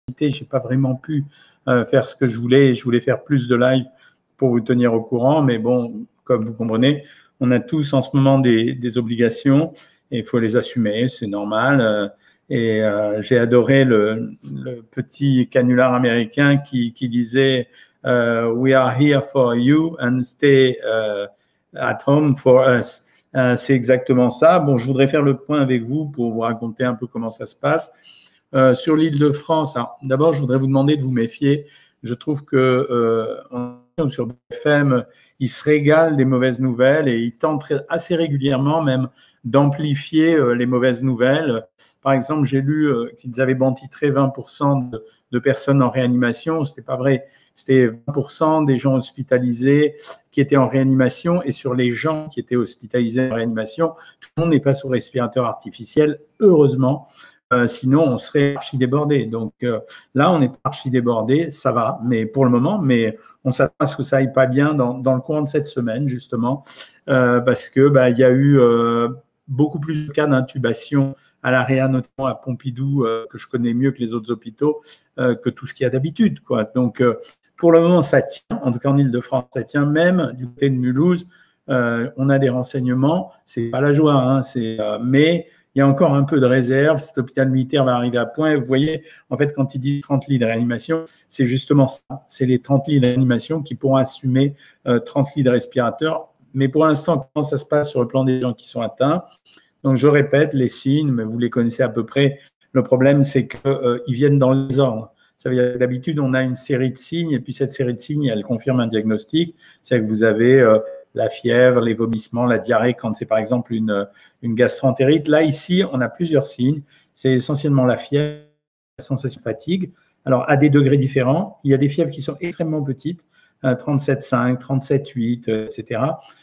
j'ai pas vraiment pu faire ce que je voulais. Je voulais faire plus de live pour vous tenir au courant, mais bon, comme vous comprenez, on a tous en ce moment des obligations et il faut les assumer, c'est normal. J'ai adoré le petit canular américain qui disait We are here for you and stay at home for us. C'est exactement ça. Bon, je voudrais faire le point avec vous pour vous raconter un peu comment ça se passe. Sur l'Île-de-France, d'abord, je voudrais vous demander de vous méfier. Je trouve que sur BFM, ils se régalent des mauvaises nouvelles et ils tentent assez régulièrement même d'amplifier les mauvaises nouvelles. Par exemple, j'ai lu qu'ils avaient bantitré 20% de personnes en réanimation. C'était pas vrai. C'était 20% des gens hospitalisés qui étaient en réanimation. Et sur les gens qui étaient hospitalisés en réanimation, tout le monde n'est pas sous respirateur artificiel, heureusement. Sinon, on serait archi débordé. Donc là, on n'est pas archi débordé, ça va, mais pour le moment, mais on s'attend à ce que ça aille pas bien dans le courant de cette semaine, justement, parce que il y a eu beaucoup plus de cas d'intubation à la Réa, notamment à Pompidou, que je connais mieux que les autres hôpitaux, que tout ce qu'il y a d'habitude, quoi. Donc pour le moment, ça tient. En tout cas, en Île-de-France, ça tient. Même du côté de Mulhouse, on a des renseignements. C'est pas la joie, hein, mais il y a encore un peu de réserve. Cet hôpital militaire va arriver à point. Et vous voyez, en fait, quand il dit 30 lits de réanimation, c'est justement ça. C'est les 30 lits de réanimation qui pourront assumer 30 lits de respirateurs. Mais pour l'instant, comment ça se passe sur le plan des gens qui sont atteints? Donc, je répète, les signes, mais vous les connaissez à peu près. Le problème, c'est qu'ils viennent dans les ordres. Ça veut dire que d'habitude, on a une série de signes, et puis cette série de signes, elle confirme un diagnostic. C'est que vous avez la fièvre, les vomissements, la diarrhée, quand c'est par exemple une gastroentérite. Là, ici, on a plusieurs signes. C'est essentiellement la fièvre, la sensation de fatigue. Alors, à des degrés différents, il y a des fièvres qui sont extrêmement petites, 37,5, 37,8, etc.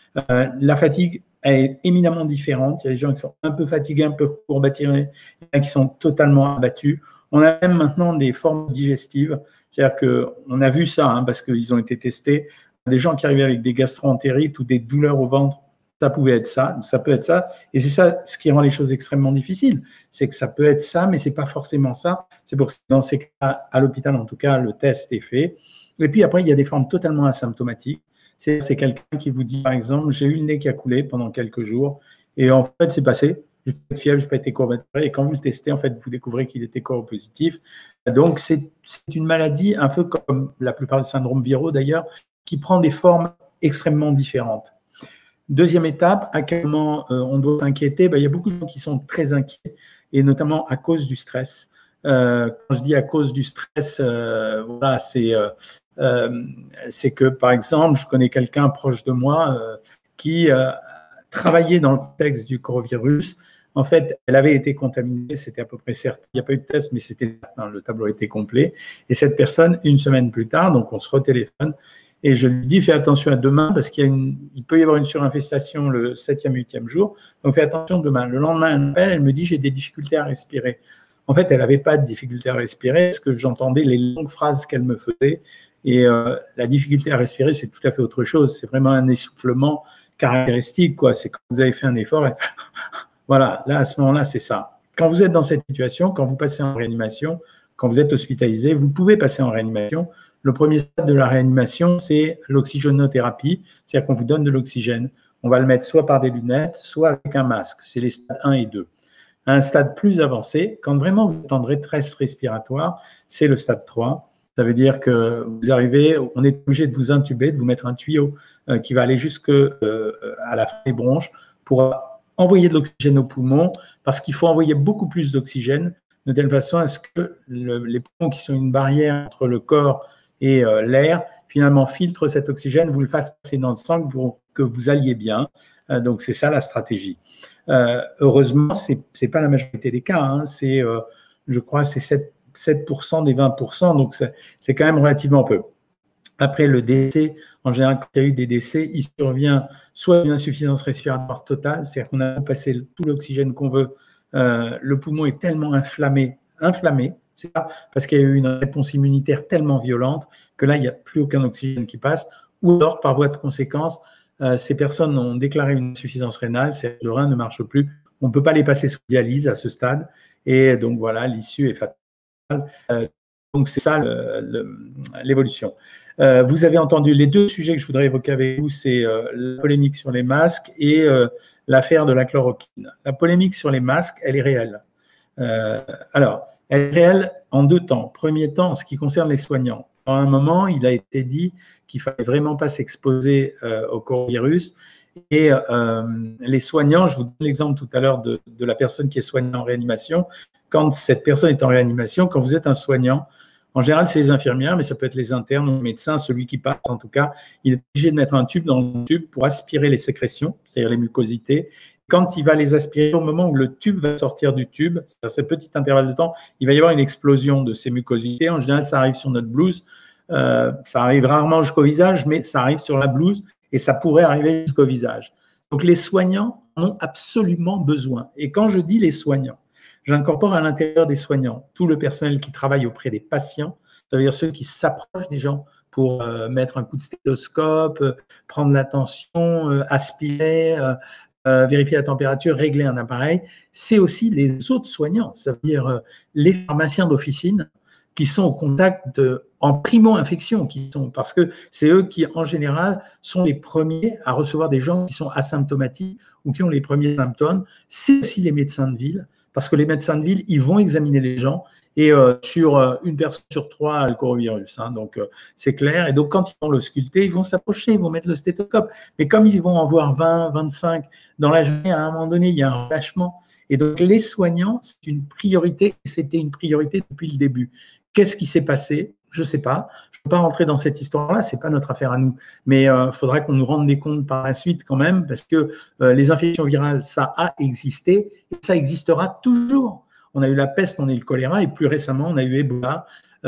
La fatigue est éminemment différente. Il y a des gens qui sont un peu fatigués, un peu courbaturés, il y en a qui sont totalement abattus. On a même maintenant des formes digestives, c'est-à-dire qu'on a vu ça, parce qu'ils ont été testés. Des gens qui arrivaient avec des gastro-entérites ou des douleurs au ventre, ça pouvait être ça, ça peut être ça. Et c'est ça ce qui rend les choses extrêmement difficiles. C'est que ça peut être ça, mais ce n'est pas forcément ça. C'est pour ça que dans ces cas, à l'hôpital, en tout cas, le test est fait. Et puis après, il y a des formes totalement asymptomatiques. C'est quelqu'un qui vous dit, par exemple, j'ai eu le nez qui a coulé pendant quelques jours et en fait, c'est passé. Je n'ai pas de fièvre, je n'ai pas été courbaturé. Et quand vous le testez, en fait, vous découvrez qu'il était positif. Donc, c'est une maladie un peu comme la plupart des syndromes viraux d'ailleurs, qui prend des formes extrêmement différentes. Deuxième étape, à quel moment on doit s'inquiéter? Il y a beaucoup de gens qui sont très inquiets, et notamment à cause du stress. Quand je dis à cause du stress, voilà, c'est que, par exemple, je connais quelqu'un proche de moi qui travaillait dans le contexte du coronavirus. En fait, elle avait été contaminée, c'était à peu près certain. Il n'y a pas eu de test, mais c'était certain, le tableau était complet. Et cette personne, une semaine plus tard, donc on se retéléphone, et je lui dis, fais attention à demain, parce qu'il peut y avoir une surinfestation le 7e, 8e jour, donc fais attention demain. Le lendemain, elle m'appelle, elle me dit, j'ai des difficultés à respirer. En fait, elle n'avait pas de difficulté à respirer, parce que j'entendais les longues phrases qu'elle me faisait, et la difficulté à respirer, c'est tout à fait autre chose. C'est vraiment un essoufflement caractéristique, quoi. C'est quand vous avez fait un effort, et voilà, là, à ce moment-là, c'est ça. Quand vous êtes dans cette situation, quand vous passez en réanimation, quand vous êtes hospitalisé, vous pouvez passer en réanimation. Le premier stade de la réanimation, c'est l'oxygénothérapie, c'est-à-dire qu'on vous donne de l'oxygène. On va le mettre soit par des lunettes, soit avec un masque. C'est les stades 1 et 2. À un stade plus avancé, quand vraiment vous êtes en détresse respiratoire, c'est le stade 3. Ça veut dire que vous arrivez, on est obligé de vous intuber, de vous mettre un tuyau qui va aller jusqu'à la fin des bronches pour envoyer de l'oxygène aux poumons, parce qu'il faut envoyer beaucoup plus d'oxygène, de telle façon à ce que les poumons, qui sont une barrière entre le corps et l'air, finalement filtrent cet oxygène, vous le fassent passer dans le sang pour que vous alliez bien. Donc, c'est ça la stratégie. Heureusement, c'est pas la majorité des cas. Je crois, c'est 7% des 20%, donc c'est quand même relativement peu. Après le décès, en général, quand il y a eu des décès, il survient soit une insuffisance respiratoire totale, c'est-à-dire qu'on a passé tout l'oxygène qu'on veut, le poumon est tellement inflammé, c'est ça, parce qu'il y a eu une réponse immunitaire tellement violente que là, il n'y a plus aucun oxygène qui passe, ou alors, par voie de conséquence, ces personnes ont déclaré une insuffisance rénale, c'est-à-dire que le rein ne marche plus, on ne peut pas les passer sous dialyse à ce stade, et donc voilà, l'issue est fatale. Donc, c'est ça l'évolution. Vous avez entendu les deux sujets que je voudrais évoquer avec vous, c'est la polémique sur les masques et l'affaire de la chloroquine. La polémique sur les masques, elle est réelle. Alors, elle est réelle en deux temps. Premier temps, en ce qui concerne les soignants. À un moment, il a été dit qu'il ne fallait vraiment pas s'exposer au coronavirus. Et les soignants, je vous donne l'exemple tout à l'heure de la personne qui est soignée en réanimation. Quand cette personne est en réanimation, quand vous êtes un soignant, en général, c'est les infirmières, mais ça peut être les internes, le médecin, celui qui passe en tout cas. Il est obligé de mettre un tube dans le tube pour aspirer les sécrétions, c'est-à-dire les mucosités. Quand il va les aspirer, au moment où le tube va sortir du tube, c'est-à-dire ce petit intervalle de temps, il va y avoir une explosion de ces mucosités. En général, ça arrive sur notre blouse. Ça arrive rarement jusqu'au visage, mais ça arrive sur la blouse et ça pourrait arriver jusqu'au visage. Donc, les soignants en ont absolument besoin. Et quand je dis les soignants, j'incorpore à l'intérieur des soignants tout le personnel qui travaille auprès des patients, ça veut dire ceux qui s'approchent des gens pour mettre un coup de stéthoscope, prendre la tension, aspirer, vérifier la température, régler un appareil. C'est aussi les autres soignants, ça veut dire les pharmaciens d'officine qui sont au contact en primo-infection, parce que c'est eux qui, en général, sont les premiers à recevoir des gens qui sont asymptomatiques ou qui ont les premiers symptômes. C'est aussi les médecins de ville, parce que les médecins de ville, ils vont examiner les gens et sur une personne sur 3 a le coronavirus. Donc, c'est clair. Et donc, quand ils vont l'ausculter, ils vont s'approcher, ils vont mettre le stéthoscope. Mais comme ils vont en voir 20, 25 dans la journée, à un moment donné, il y a un relâchement. Et donc, les soignants, c'est une priorité. C'était une priorité depuis le début. Qu'est-ce qui s'est passé? Je ne sais pas. Je ne peux pas rentrer dans cette histoire-là. Ce n'est pas notre affaire à nous. Mais il faudra qu'on nous rende des comptes par la suite quand même, parce que les infections virales, ça a existé et ça existera toujours. On a eu la peste, on a eu le choléra et plus récemment, on a eu Ebola,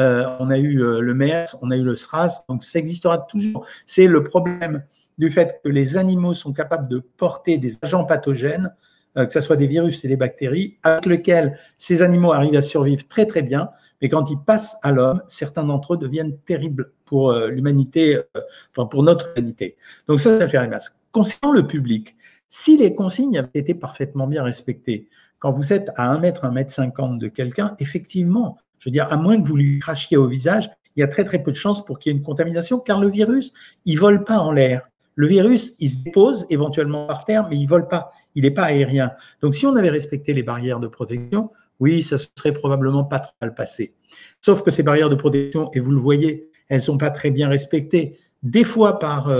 on a eu le MERS, on a eu le SRAS. Donc, ça existera toujours. C'est le problème du fait que les animaux sont capables de porter des agents pathogènes, que ce soit des virus et des bactéries, avec lesquels ces animaux arrivent à survivre très, très bien. Mais quand ils passent à l'homme, certains d'entre eux deviennent terribles pour l'humanité, pour notre humanité. Donc ça va faire les masques. Concernant le public, si les consignes avaient été parfaitement bien respectées, quand vous êtes à 1 mètre, 1,50 m de quelqu'un, effectivement, je veux dire, à moins que vous lui crachiez au visage, il y a très très peu de chances pour qu'il y ait une contamination, car le virus, il ne vole pas en l'air. Le virus, il se dépose éventuellement par terre, mais il ne vole pas. Il n'est pas aérien. Donc, si on avait respecté les barrières de protection, oui, ça serait probablement pas trop mal passé. Sauf que ces barrières de protection, et vous le voyez, elles ne sont pas très bien respectées, des fois par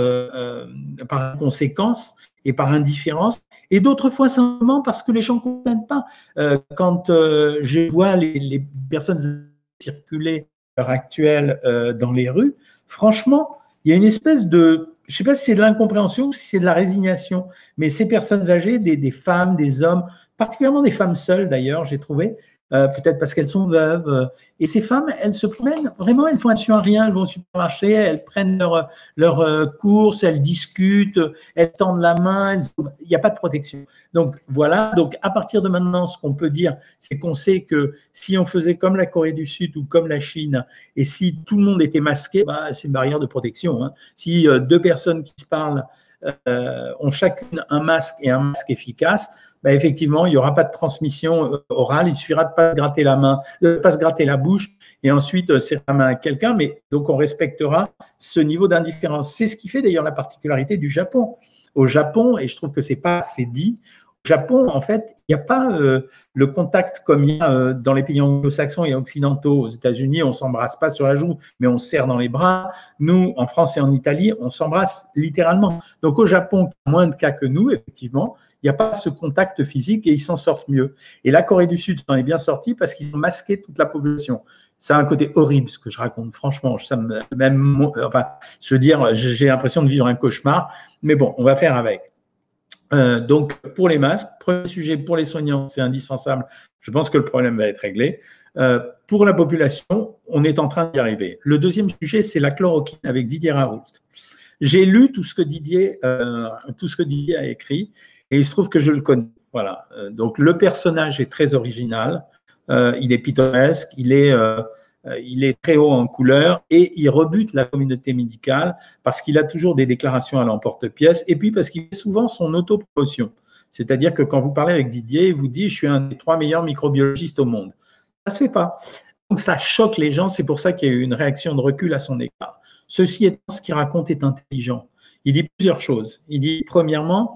inconséquence et par indifférence, et d'autres fois simplement parce que les gens ne comprennent pas. Quand je vois les personnes circuler à l'heure actuelle dans les rues, franchement, il y a une espèce de… Je ne sais pas si c'est de l'incompréhension ou si c'est de la résignation, mais ces personnes âgées, des femmes, des hommes, particulièrement des femmes seules d'ailleurs, j'ai trouvé, peut-être parce qu'elles sont veuves. Et ces femmes, elles se promènent, vraiment, elles font attention à rien, elles vont au supermarché, elles prennent leurs courses, elles discutent, elles tendent la main, il n'y a pas de protection. Donc voilà, donc à partir de maintenant, ce qu'on peut dire, c'est qu'on sait que si on faisait comme la Corée du Sud ou comme la Chine, et si tout le monde était masqué, c'est une barrière de protection. Si deux personnes qui se parlent ont chacune un masque et un masque efficace, effectivement, il n'y aura pas de transmission orale. Il suffira de ne pas se gratter la main, de ne pas se gratter la bouche et ensuite serrer la main à quelqu'un. Mais donc, on respectera ce niveau d'indifférence. C'est ce qui fait d'ailleurs la particularité du Japon. Au Japon, et je trouve que ce n'est pas assez dit, au Japon, en fait, il n'y a pas le contact comme il y a dans les pays anglo-saxons et occidentaux. Aux États-Unis, on ne s'embrasse pas sur la joue, mais on se serre dans les bras. Nous, en France et en Italie, on s'embrasse littéralement. Donc, au Japon, qui a moins de cas que nous, effectivement, il n'y a pas ce contact physique et ils s'en sortent mieux. Et la Corée du Sud s'en est bien sortie parce qu'ils ont masqué toute la population. Ça a un côté horrible, ce que je raconte. Franchement, je veux dire, j'ai l'impression de vivre un cauchemar. Mais bon, on va faire avec. Donc, pour les masques, premier sujet, pour les soignants, c'est indispensable. Je pense que le problème va être réglé. Pour la population, on est en train d'y arriver. Le deuxième sujet, c'est la chloroquine avec Didier Raoult. J'ai lu tout ce que Didier a écrit et il se trouve que je le connais. Voilà. Donc, le personnage est très original. Il est pittoresque, il est très haut en couleur et il rebute la communauté médicale parce qu'il a toujours des déclarations à l'emporte-pièce et puis parce qu'il fait souvent son autopromotion. C'est-à-dire que quand vous parlez avec Didier, il vous dit « je suis un des 3 meilleurs microbiologistes au monde ». Ça ne se fait pas. Donc, ça choque les gens. C'est pour ça qu'il y a eu une réaction de recul à son égard. Ceci étant, ce qu'il raconte est intelligent. Il dit plusieurs choses. Il dit, premièrement,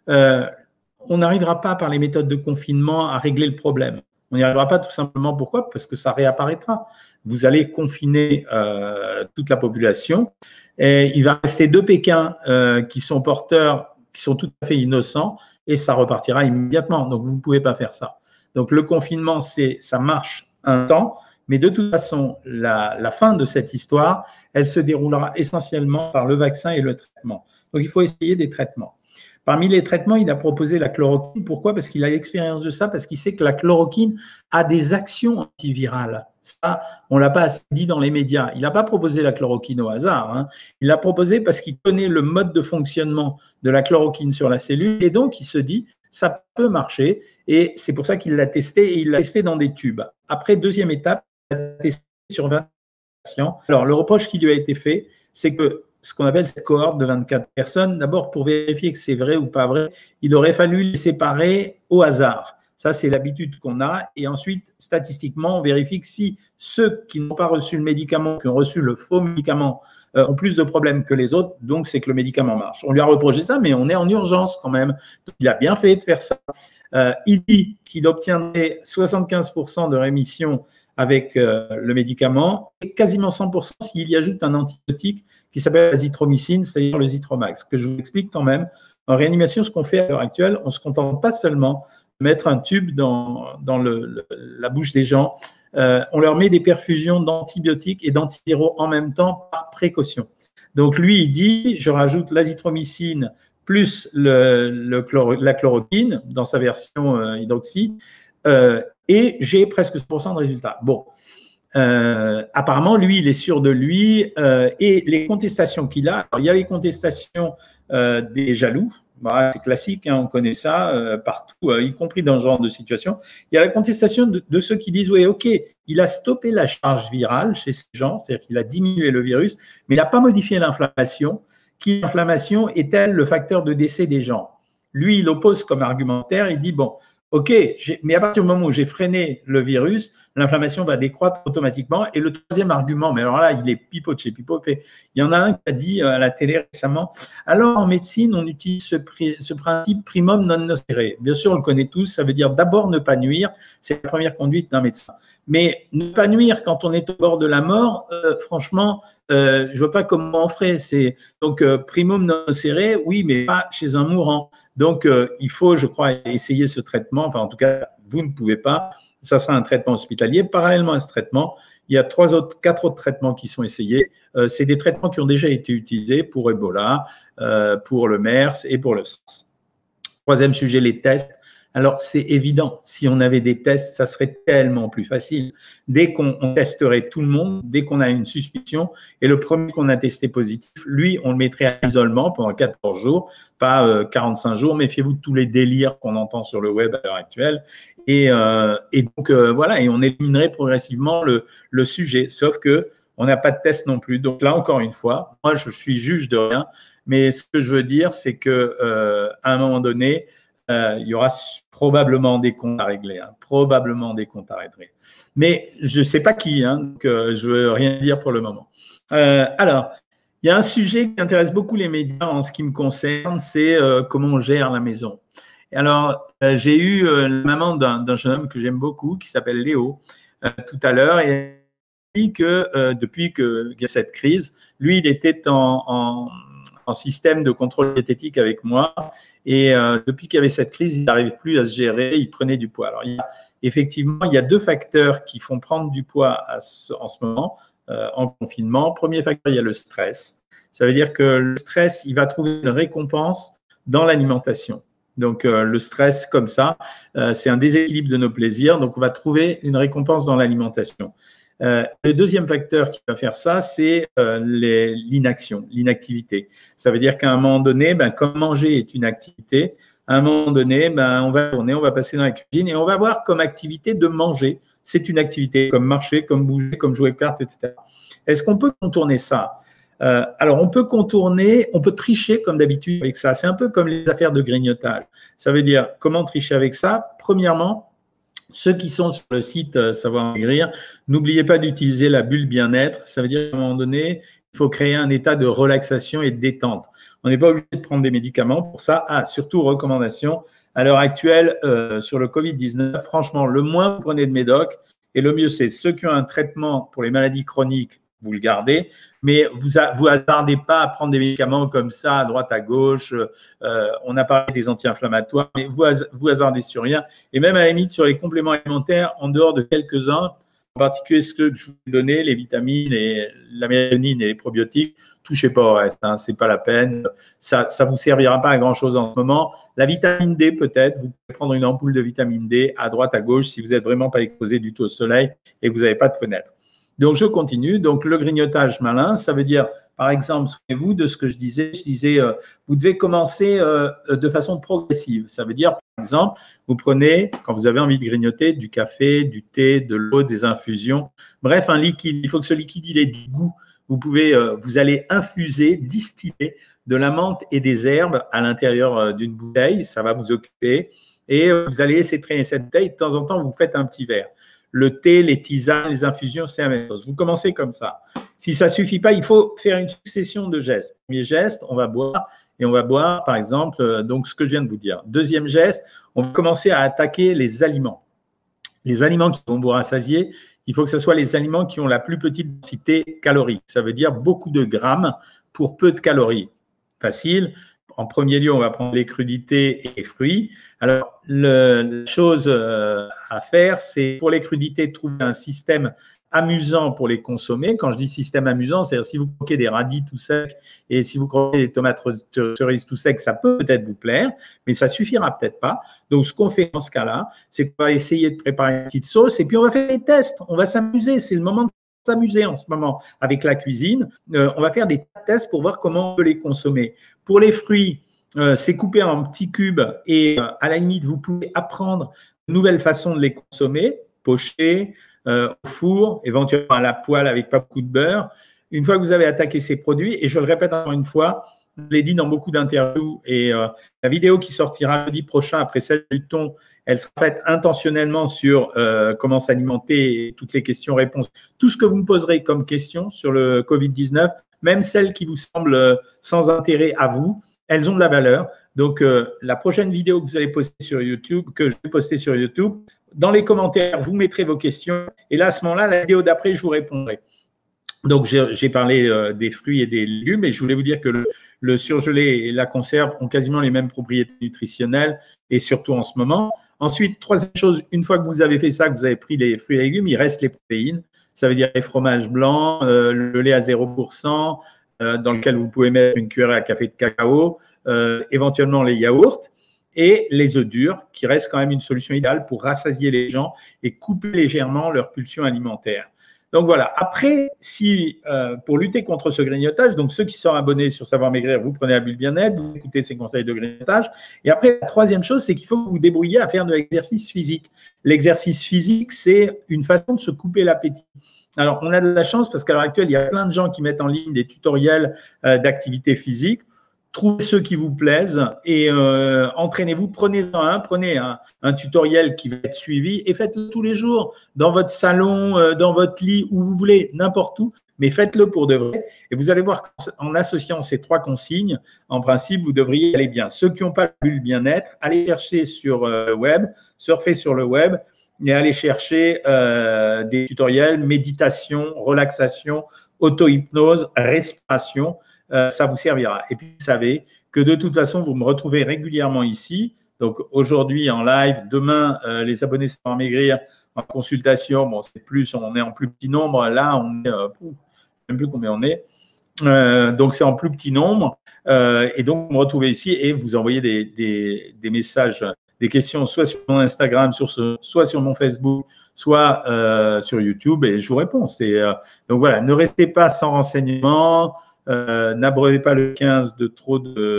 on n'arrivera pas par les méthodes de confinement à régler le problème. On n'y arrivera pas tout simplement. Pourquoi? Parce que ça réapparaîtra. Vous allez confiner toute la population et il va rester 2 Pékins qui sont porteurs, qui sont tout à fait innocents et ça repartira immédiatement. Donc, vous ne pouvez pas faire ça. Donc, le confinement, ça marche un temps, mais de toute façon, la fin de cette histoire, elle se déroulera essentiellement par le vaccin et le traitement. Donc, il faut essayer des traitements. Parmi les traitements, il a proposé la chloroquine. Pourquoi? Parce qu'il a l'expérience de ça, parce qu'il sait que la chloroquine a des actions antivirales. Ça, on ne l'a pas assez dit dans les médias. Il n'a pas proposé la chloroquine au hasard. Hein. Il l'a proposé parce qu'il connaît le mode de fonctionnement de la chloroquine sur la cellule et donc il se dit ça peut marcher et c'est pour ça qu'il l'a testé et il l'a testé dans des tubes. Après, deuxième étape, il l'a testé sur 20 patients. Alors, le reproche qui lui a été fait, c'est que ce qu'on appelle cette cohorte de 24 personnes, d'abord pour vérifier que c'est vrai ou pas vrai, il aurait fallu les séparer au hasard. Ça, c'est l'habitude qu'on a. Et ensuite, statistiquement, on vérifie que si ceux qui n'ont pas reçu le médicament, qui ont reçu le faux médicament, ont plus de problèmes que les autres, donc c'est que le médicament marche. On lui a reproché ça, mais on est en urgence quand même. Donc, il a bien fait de faire ça. Il dit qu'il obtiendrait 75% de rémission avec le médicament et quasiment 100% s'il y ajoute un antibiotique qui s'appelle l'azithromycine, c'est-à-dire le Zithromax. Que je vous explique quand même. En réanimation, ce qu'on fait à l'heure actuelle, on ne se contente pas seulement de mettre un tube dans la bouche des gens. On leur met des perfusions d'antibiotiques et d'antiviraux en même temps par précaution. Donc lui, il dit, je rajoute l'azithromycine plus la chloroquine dans sa version hydroxy et j'ai presque 100% de résultats. Bon. Apparemment, lui, il est sûr de lui et les contestations qu'il a, alors, il y a les contestations des jaloux, bah, c'est classique, hein, on connaît ça partout, y compris dans ce genre de situation. Il y a la contestation de ceux qui disent, oui, ok, il a stoppé la charge virale chez ces gens, c'est-à-dire qu'il a diminué le virus, mais il n'a pas modifié l'inflammation. Qui l'inflammation est-elle le facteur de décès des gens? Lui, il oppose comme argumentaire, il dit, bon, ok, mais à partir du moment où j'ai freiné le virus, l'inflammation va décroître automatiquement. Et le troisième argument, mais alors là, il est pipeau de chez pipeau, il y en a un qui a dit à la télé récemment, alors en médecine, on utilise ce principe primum non nocere. Bien sûr, on le connaît tous, ça veut dire d'abord ne pas nuire, c'est la première conduite d'un médecin. Mais ne pas nuire quand on est au bord de la mort, franchement, je ne vois pas comment on ferait. Donc, primum non nocere, oui, mais pas chez un mourant. Donc, il faut, je crois, essayer ce traitement. Enfin, en tout cas, vous ne pouvez pas. Ça sera un traitement hospitalier. Parallèlement à ce traitement, il y a 4 autres traitements qui sont essayés. C'est des traitements qui ont déjà été utilisés pour Ebola, pour le MERS et pour le SARS. Troisième sujet, les tests. Alors, c'est évident, si on avait des tests, ça serait tellement plus facile. Dès qu'on testerait tout le monde, dès qu'on a une suspicion, et le premier qu'on a testé positif, lui, on le mettrait à l'isolement pendant 14 jours, pas 45 jours. Méfiez-vous de tous les délires qu'on entend sur le web à l'heure actuelle. Et donc, voilà, et on éliminerait progressivement le sujet, sauf que on n'a pas de test non plus. Donc là, encore une fois, moi, je suis juge de rien, mais ce que je veux dire, c'est que à un moment donné, il y aura probablement des comptes à régler, hein, probablement des comptes à régler. Mais je ne sais pas qui, hein, donc je ne veux rien dire pour le moment. Alors, il y a un sujet qui intéresse beaucoup les médias en ce qui me concerne, c'est comment on gère la maison. Alors, j'ai eu la maman d'un jeune homme que j'aime beaucoup, qui s'appelle Léo, tout à l'heure, et il dit que depuis qu'il y a cette crise, lui, il était en système de contrôle diététique avec moi, et depuis qu'il y avait cette crise, il n'arrive plus à se gérer, il prenait du poids. Alors, effectivement, il y a 2 facteurs qui font prendre du poids en ce moment, en confinement. Premier facteur, il y a le stress. Ça veut dire que le stress, il va trouver une récompense dans l'alimentation. Donc, le stress, comme ça, c'est un déséquilibre de nos plaisirs. Donc, on va trouver une récompense dans l'alimentation. Le deuxième facteur qui va faire ça, c'est l'inaction, l'inactivité. Ça veut dire qu'à un moment donné, comme manger est une activité, à un moment donné, on va tourner, on va passer dans la cuisine et on va voir comme activité de manger. C'est une activité comme marcher, comme bouger, comme jouer aux cartes, etc. Est-ce qu'on peut contourner ça? Alors, on peut contourner, on peut tricher comme d'habitude avec ça. C'est un peu comme les affaires de grignotage. Ça veut dire, comment tricher avec ça? Premièrement, Ceux qui sont sur le site Savoir Maigrir, n'oubliez pas d'utiliser la bulle bien-être. Ça veut dire qu'à un moment donné, il faut créer un état de relaxation et de détente. On n'est pas obligé de prendre des médicaments pour ça. Ah, surtout, recommandation, à l'heure actuelle, sur le Covid-19, franchement, le moins vous prenez de médoc, et le mieux, c'est ceux qui ont un traitement pour les maladies chroniques, vous le gardez, mais vous hasardez pas à prendre des médicaments comme ça, à droite, à gauche. On a parlé des anti-inflammatoires, mais vous hasardez sur rien. Et même à la limite, sur les compléments alimentaires, en dehors de quelques-uns, en particulier ceux que je vous ai donnés, les vitamines, et la mélatonine et les probiotiques, touchez pas au reste, hein, c'est pas la peine. Ça vous servira pas à grand-chose en ce moment. La vitamine D, peut-être, vous pouvez prendre une ampoule de vitamine D à droite, à gauche, si vous n'êtes vraiment pas exposé du tout au soleil et que vous n'avez pas de fenêtre. Donc, je continue. Donc, le grignotage malin, ça veut dire, par exemple, souvenez-vous de ce que je disais. Je disais, vous devez commencer de façon progressive. Ça veut dire, par exemple, vous prenez, quand vous avez envie de grignoter, du café, du thé, de l'eau, des infusions. Bref, un liquide. Il faut que ce liquide, il ait du goût. Vous allez infuser, distiller de la menthe et des herbes à l'intérieur d'une bouteille. Ça va vous occuper. Et vous allez laisser traîner cette bouteille. De temps en temps, vous faites un petit verre. Le thé, les tisanes, les infusions, c'est la même chose. Vous commencez comme ça. Si ça ne suffit pas, il faut faire une succession de gestes. Premier geste, on va boire, et on va boire, par exemple, donc ce que je viens de vous dire. Deuxième geste, on va commencer à attaquer les aliments. Les aliments qui vont vous rassasier, il faut que ce soit les aliments qui ont la plus petite densité calorique. Ça veut dire beaucoup de grammes pour peu de calories. Facile. En premier lieu, on va prendre les crudités et les fruits. Alors, la chose à faire, c'est pour les crudités, de trouver un système amusant pour les consommer. Quand je dis système amusant, c'est-à-dire si vous croquez des radis tout secs et si vous croquez des tomates cerises tout secs, ça peut peut-être vous plaire, mais ça suffira peut-être pas. Donc, ce qu'on fait dans ce cas-là, c'est qu'on va essayer de préparer une petite sauce et puis on va faire des tests. On va s'amuser. C'est le moment de s'amuser en ce moment avec la cuisine. On va faire des tests pour voir comment on peut les consommer. Pour les fruits, c'est coupé en petits cubes et à la limite, vous pouvez apprendre de nouvelles façons de les consommer, pocher, au four, éventuellement à la poêle avec pas beaucoup de beurre. Une fois que vous avez attaqué ces produits, et je le répète encore une fois, je l'ai dit dans beaucoup d'interviews, et la vidéo qui sortira jeudi prochain après celle du thon, elle sera faite intentionnellement sur comment s'alimenter et toutes les questions-réponses. Tout ce que vous me poserez comme question sur le Covid-19, même celles qui vous semblent sans intérêt à vous, elles ont de la valeur. Donc, la prochaine vidéo que vous allez poster sur YouTube, que je vais poster sur YouTube, dans les commentaires, vous mettrez vos questions. Et là, à ce moment-là, la vidéo d'après, je vous répondrai. Donc, j'ai parlé des fruits et des légumes, et je voulais vous dire que le surgelé et la conserve ont quasiment les mêmes propriétés nutritionnelles, et surtout en ce moment. Ensuite, troisième chose, une fois que vous avez fait ça, que vous avez pris les fruits et légumes, il reste les protéines. Ça veut dire les fromages blancs, le lait à 0%, dans lequel vous pouvez mettre une cuillerée à café de cacao, éventuellement les yaourts et les œufs durs, qui restent quand même une solution idéale pour rassasier les gens et couper légèrement leur pulsion alimentaire. Donc voilà, après, si pour lutter contre ce grignotage, donc ceux qui sont abonnés sur Savoir Maigrir, vous prenez la bulle bien-être, vous écoutez ces conseils de grignotage. Et après, la troisième chose, c'est qu'il faut que vous vous débrouilliez à faire de l'exercice physique. L'exercice physique, c'est une façon de se couper l'appétit. Alors, on a de la chance parce qu'à l'heure actuelle, il y a plein de gens qui mettent en ligne des tutoriels d'activité physique. Trouvez ceux qui vous plaisent et entraînez-vous. Prenez-en un, prenez un tutoriel qui va être suivi et faites-le tous les jours dans votre salon, dans votre lit, où vous voulez, n'importe où, mais faites-le pour de vrai. Et vous allez voir qu'en associant ces trois consignes, en principe, vous devriez aller bien. Ceux qui n'ont pas le bien-être, allez chercher sur web, surfez sur le web et allez chercher des tutoriels, méditation, relaxation, auto-hypnose, respiration. Ça vous servira. Et puis, vous savez que de toute façon, vous me retrouvez régulièrement ici. Donc, aujourd'hui en live, demain, les abonnés Savoir Maigrir en consultation. Bon, c'est plus, on est en plus petit nombre. Là, on est, je ne sais même plus combien on est. Donc, c'est en plus petit nombre. Et donc, vous me retrouvez ici et vous envoyez des messages, des questions, soit sur mon Instagram, soit sur mon Facebook, soit sur YouTube, et je vous réponds. Donc, voilà, ne restez pas sans renseignements. N'abreuvez pas le 15 de trop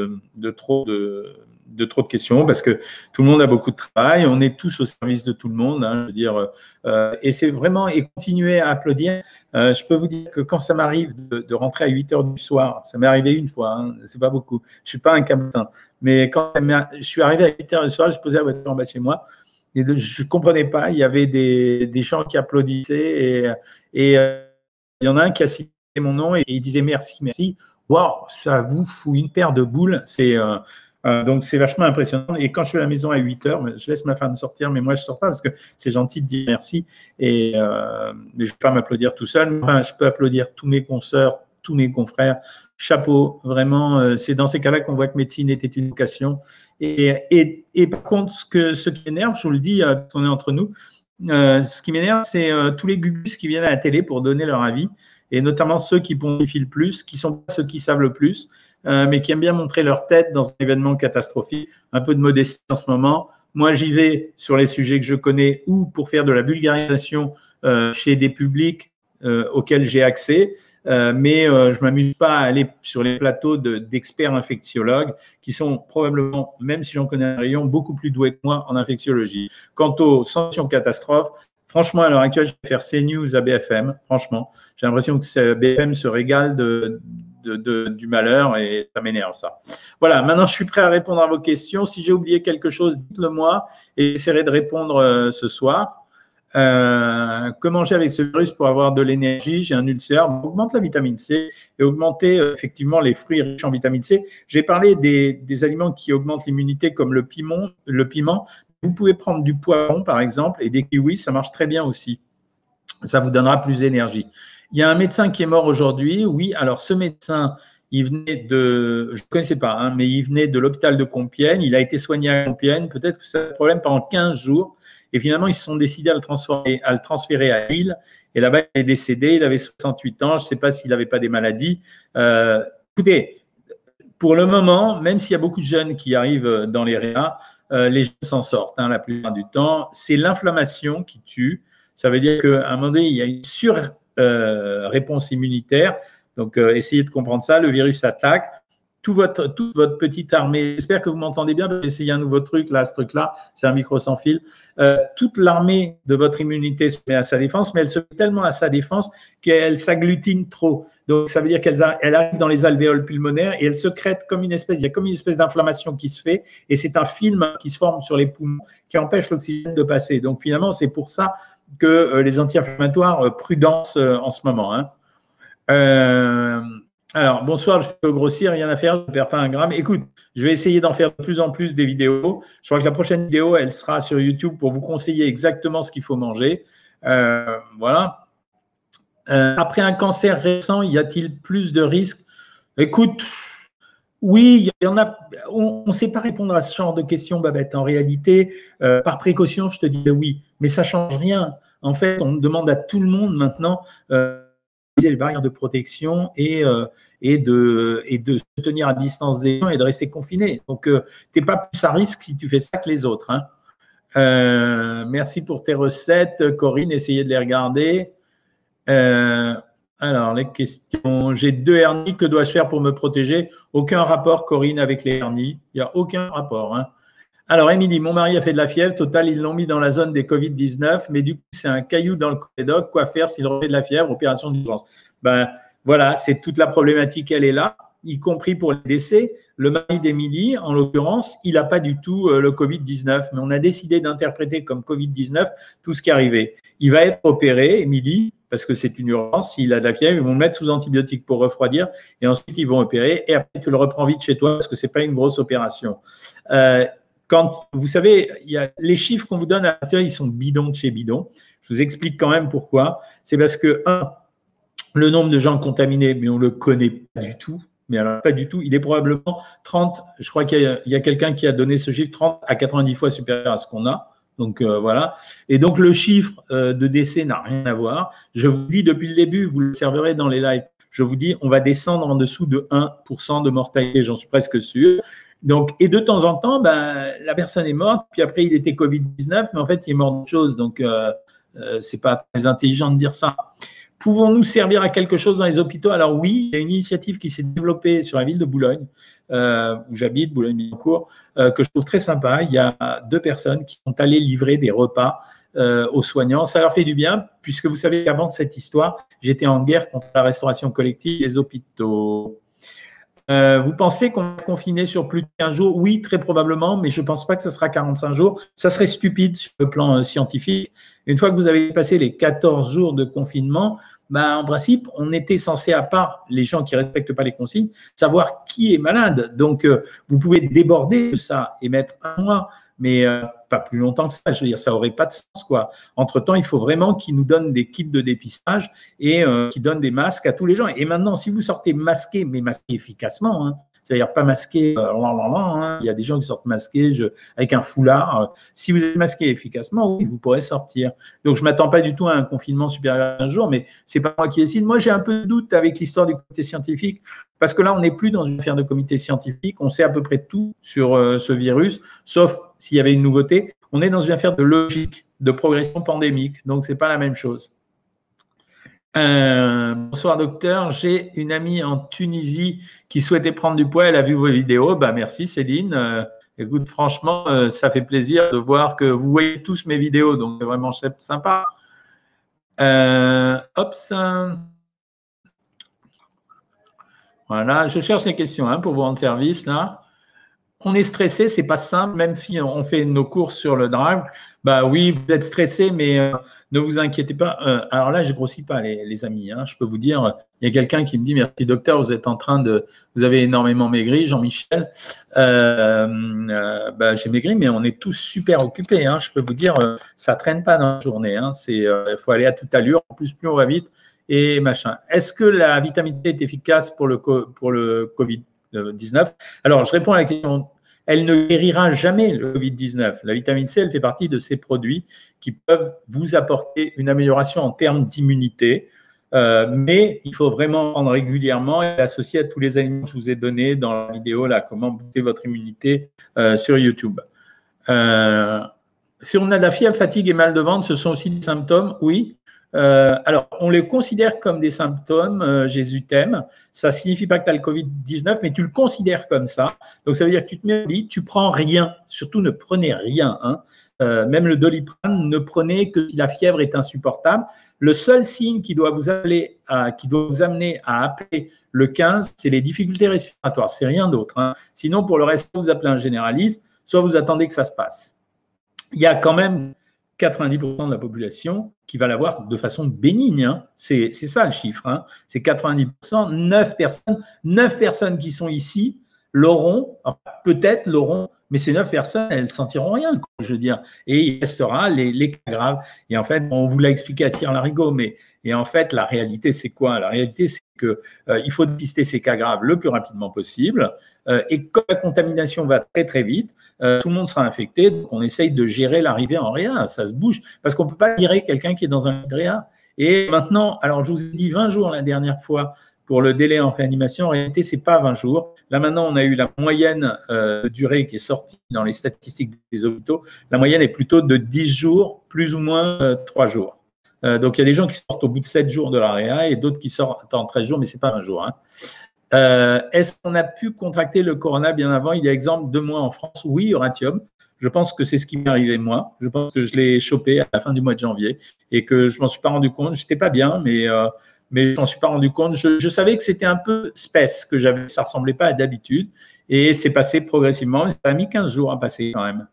de questions parce que tout le monde a beaucoup de travail. On est tous au service de tout le monde. Hein, je veux dire, et c'est vraiment, et continuez à applaudir. Je peux vous dire que quand ça m'arrive de rentrer à 8 heures du soir, ça m'est arrivé une fois, hein, c'est pas beaucoup. Je suis pas un cabotin, mais quand je suis arrivé à 8 heures du soir, je posais la voiture en bas de chez moi. je ne comprenais pas. Il y avait des gens qui applaudissaient et il y en a un qui a cité mon nom et il disait merci, merci. Waouh, ça vous fout une paire de boules. Donc, c'est vachement impressionnant. Et quand je suis à la maison à 8 heures, je laisse ma femme sortir, mais moi, je ne sors pas parce que c'est gentil de dire merci. Mais je ne vais pas m'applaudir tout seul. Enfin, je peux applaudir tous mes consoeurs, tous mes confrères. Chapeau, vraiment, c'est dans ces cas-là qu'on voit que médecine était une vocation. Et par contre, ce qui m'énerve, je vous le dis, parce qu'on est entre nous, ce qui m'énerve, c'est tous les gugus qui viennent à la télé pour donner leur avis, et notamment ceux qui pontifient le plus, qui sont ceux qui savent le plus, mais qui aiment bien montrer leur tête dans un événement catastrophique. Un peu de modestie en ce moment. Moi, j'y vais sur les sujets que je connais ou pour faire de la vulgarisation chez des publics auxquels j'ai accès. Mais je ne m'amuse pas à aller sur les plateaux d'experts infectiologues qui sont probablement, même si j'en connais un rayon, beaucoup plus doués que moi en infectiologie. Quant aux sanctions catastrophes, franchement, à l'heure actuelle, je vais faire CNews à BFM. Franchement, j'ai l'impression que BFM se régale du malheur et ça m'énerve, ça. Voilà, maintenant, je suis prêt à répondre à vos questions. Si j'ai oublié quelque chose, dites-le moi et j'essaierai de répondre ce soir. Que manger avec ce virus pour avoir de l'énergie? J'ai un ulcère. Augmente la vitamine C et augmenter effectivement les fruits riches en vitamine C. J'ai parlé des aliments qui augmentent l'immunité comme le piment. Vous pouvez prendre du poivron par exemple et des kiwis, ça marche très bien aussi. Ça vous donnera plus d'énergie. Il y a un médecin qui est mort aujourd'hui. Oui, alors ce médecin, il venait je ne connaissais pas, hein, mais il venait de l'hôpital de Compiègne. Il a été soigné à Compiègne. Peut-être que c'est un problème pendant 15 jours. Et finalement, ils se sont décidés à le transférer à Lille. Et là-bas, il est décédé. Il avait 68 ans. Je ne sais pas s'il n'avait pas des maladies. Écoutez, pour le moment, même s'il y a beaucoup de jeunes qui arrivent dans les réa, les jeunes s'en sortent hein, la plupart du temps. C'est l'inflammation qui tue. Ça veut dire qu'à un moment donné, il y a une réponse immunitaire. Donc, essayez de comprendre ça. Le virus attaque. Toute votre petite armée, j'espère que vous m'entendez bien, parce que j'ai essayé un nouveau truc, là, ce truc-là, c'est un micro sans fil. Toute l'armée de votre immunité se met à sa défense, mais elle se met tellement à sa défense qu'elle s'agglutine trop. Donc, ça veut dire qu'elle arrive dans les alvéoles pulmonaires et elle secrète il y a comme une espèce d'inflammation qui se fait et c'est un film qui se forme sur les poumons qui empêche l'oxygène de passer. Donc, finalement, c'est pour ça que les anti-inflammatoires prudence en ce moment. Hein. Alors, bonsoir, je peux grossir, rien à faire, je ne perds pas un gramme. Écoute, je vais essayer d'en faire de plus en plus des vidéos. Je crois que la prochaine vidéo, elle sera sur YouTube pour vous conseiller exactement ce qu'il faut manger. Voilà. Après un cancer récent, y a-t-il plus de risques? Écoute, oui, il y en a. On ne sait pas répondre à ce genre de questions, Babette. En réalité, par précaution, je te dis oui, mais ça ne change rien. En fait, on demande à tout le monde maintenant les barrières de protection et de se tenir à distance des gens et de rester confiné. Donc, tu n'es pas plus à risque si tu fais ça que les autres. Hein. Merci pour tes recettes, Corinne. Essayez de les regarder. Alors, les questions. J'ai 2 hernies. Que dois-je faire pour me protéger? Aucun rapport, Corinne, avec les hernies. Il n'y a aucun rapport. Hein. Alors, Émilie, mon mari a fait de la fièvre. Total, ils l'ont mis dans la zone des Covid-19, mais du coup, c'est un caillou dans le Médoc. Quoi faire s'il refait de la fièvre? Opération d'urgence. Ben, voilà, c'est toute la problématique, elle est là, y compris pour les décès. Le mari d'Émilie, en l'occurrence, il n'a pas du tout le Covid-19, mais on a décidé d'interpréter comme Covid-19 tout ce qui est arrivé. Il va être opéré, Émilie, parce que c'est une urgence. S'il a de la fièvre, ils vont le mettre sous antibiotiques pour refroidir, et ensuite, ils vont opérer, et après, tu le reprends vite chez toi, parce que ce n'est pas une grosse opération. Quand, vous savez, il y a les chiffres qu'on vous donne à l'intérieur, ils sont bidons de chez bidons. Je vous explique quand même pourquoi. C'est parce que, le nombre de gens contaminés, mais on ne le connaît pas du tout. Mais alors, pas du tout. Il est probablement 30, je crois qu'il y a quelqu'un qui a donné ce chiffre, 30 à 90 fois supérieur à ce qu'on a. Donc, voilà. Et donc, le chiffre de décès n'a rien à voir. Je vous dis depuis le début, vous l'observerez dans les lives, je vous dis, on va descendre en dessous de 1% de mortalité, j'en suis presque sûr. Donc, et de temps en temps, ben, la personne est morte, puis après, il était Covid-19, mais en fait, il est mort d'autre chose. Donc, c'est pas très intelligent de dire ça. Pouvons-nous servir à quelque chose dans les hôpitaux? Alors oui, il y a une initiative qui s'est développée sur la ville de Boulogne, où j'habite, Boulogne-Billancourt, que je trouve très sympa. Il y a 2 personnes qui sont allées livrer des repas aux soignants. Ça leur fait du bien, puisque vous savez qu'avant cette histoire, j'étais en guerre contre la restauration collective des hôpitaux. Vous pensez qu'on va confiner sur plus de 15 jours? Oui, très probablement, mais je ne pense pas que ce sera 45 jours. Ça serait stupide sur le plan scientifique. Une fois que vous avez passé les 14 jours de confinement, ben, en principe, on était censé, à part les gens qui ne respectent pas les consignes, savoir qui est malade. Donc, vous pouvez déborder de ça et mettre un mois, mais pas plus longtemps que ça. Je veux dire, ça n'aurait pas de sens, quoi. Entre-temps, il faut vraiment qu'ils nous donnent des kits de dépistage et qu'ils donnent des masques à tous les gens. Et maintenant, si vous sortez masqué, mais masqué efficacement, hein, c'est-à-dire pas masqué, il y a des gens qui sortent masqués avec un foulard. Si vous êtes masqué efficacement, oui, vous pourrez sortir. Donc, je ne m'attends pas du tout à un confinement supérieur à un jour, mais ce n'est pas moi qui décide. Moi, j'ai un peu de doute avec l'histoire du comité scientifique, parce que là, on n'est plus dans une affaire de comité scientifique. On sait à peu près tout sur ce virus, sauf s'il y avait une nouveauté. On est dans une affaire de logique, de progression pandémique. Donc, ce n'est pas la même chose. Bonsoir docteur, j'ai une amie en Tunisie qui souhaitait prendre du poids, elle a vu vos vidéos, bah, merci Céline, écoute franchement ça fait plaisir de voir que vous voyez tous mes vidéos, donc c'est vraiment sympa. Hop, ça. Voilà, je cherche les questions hein, pour vous rendre service là. On est stressé, c'est pas simple, même si on fait nos courses sur le drive, bah oui, vous êtes stressé, mais ne vous inquiétez pas. Alors là, je grossis pas, les amis. Hein, je peux vous dire, il y a quelqu'un qui me dit, merci docteur, vous êtes en train vous avez énormément maigri, Jean-Michel. Bah, j'ai maigri, mais on est tous super occupés. Hein, je peux vous dire, ça traîne pas dans la journée. Hein, il faut aller à toute allure. En plus on va vite et machin. Est-ce que la vitamine C est efficace pour le Covid-19? Alors, je réponds à la question. Elle ne guérira jamais le Covid-19. La vitamine C, elle fait partie de ces produits qui peuvent vous apporter une amélioration en termes d'immunité, mais il faut vraiment prendre régulièrement et l'associer à tous les aliments que je vous ai donnés dans la vidéo, là, comment booster votre immunité sur YouTube. Si on a de la fièvre, fatigue et mal de ventre, ce sont aussi des symptômes? Oui. Alors, on les considère comme des symptômes, Jésus t'aime. Ça ne signifie pas que tu as le Covid-19, mais tu le considères comme ça. Donc, ça veut dire que tu te mets au lit, tu ne prends rien. Surtout, ne prenez rien. Hein. Même le Doliprane, ne prenez que si la fièvre est insupportable. Le seul signe qui doit vous amener à appeler le 15, c'est les difficultés respiratoires. C'est rien d'autre. Hein. Sinon, pour le reste, soit vous appelez un généraliste, soit vous attendez que ça se passe. Il y a quand même 90% de la population qui va l'avoir de façon bénigne. Hein. C'est ça le chiffre. Hein. C'est 90%. 9 personnes qui sont ici l'auront, peut-être l'auront, mais ces 9 personnes, elles ne sentiront rien, quoi, je veux dire. Et il restera les cas graves. Et en fait, on vous l'a expliqué à tire-larigot, mais et en fait, la réalité, c'est quoi? La réalité, c'est qu'il faut dépister ces cas graves le plus rapidement possible. Et comme la contamination va très, très vite, tout le monde sera infecté, donc on essaye de gérer l'arrivée en réa, ça se bouge, parce qu'on ne peut pas virer quelqu'un qui est dans un réa. Et maintenant, alors je vous ai dit 20 jours la dernière fois pour le délai en réanimation, en réalité, ce n'est pas 20 jours. Là, maintenant, on a eu la moyenne de durée qui est sortie dans les statistiques des hôpitaux. La moyenne est plutôt de 10 jours, plus ou moins 3 jours. Donc, il y a des gens qui sortent au bout de 7 jours de la réa et d'autres qui sortent en 13 jours, mais ce n'est pas 20 jours. Hein. Est-ce qu'on a pu contracter le corona bien avant? Il y a exemple 2 mois en France. Oui, Euratium. Je pense que c'est ce qui m'est arrivé moi. Je pense que je l'ai chopé à la fin du mois de janvier et que je ne m'en suis pas rendu compte. Je n'étais pas bien, mais je m'en suis pas rendu compte. Je savais que c'était un peu space que j'avais. Ça ressemblait pas à d'habitude et c'est passé progressivement. Ça a mis 15 jours à passer quand même.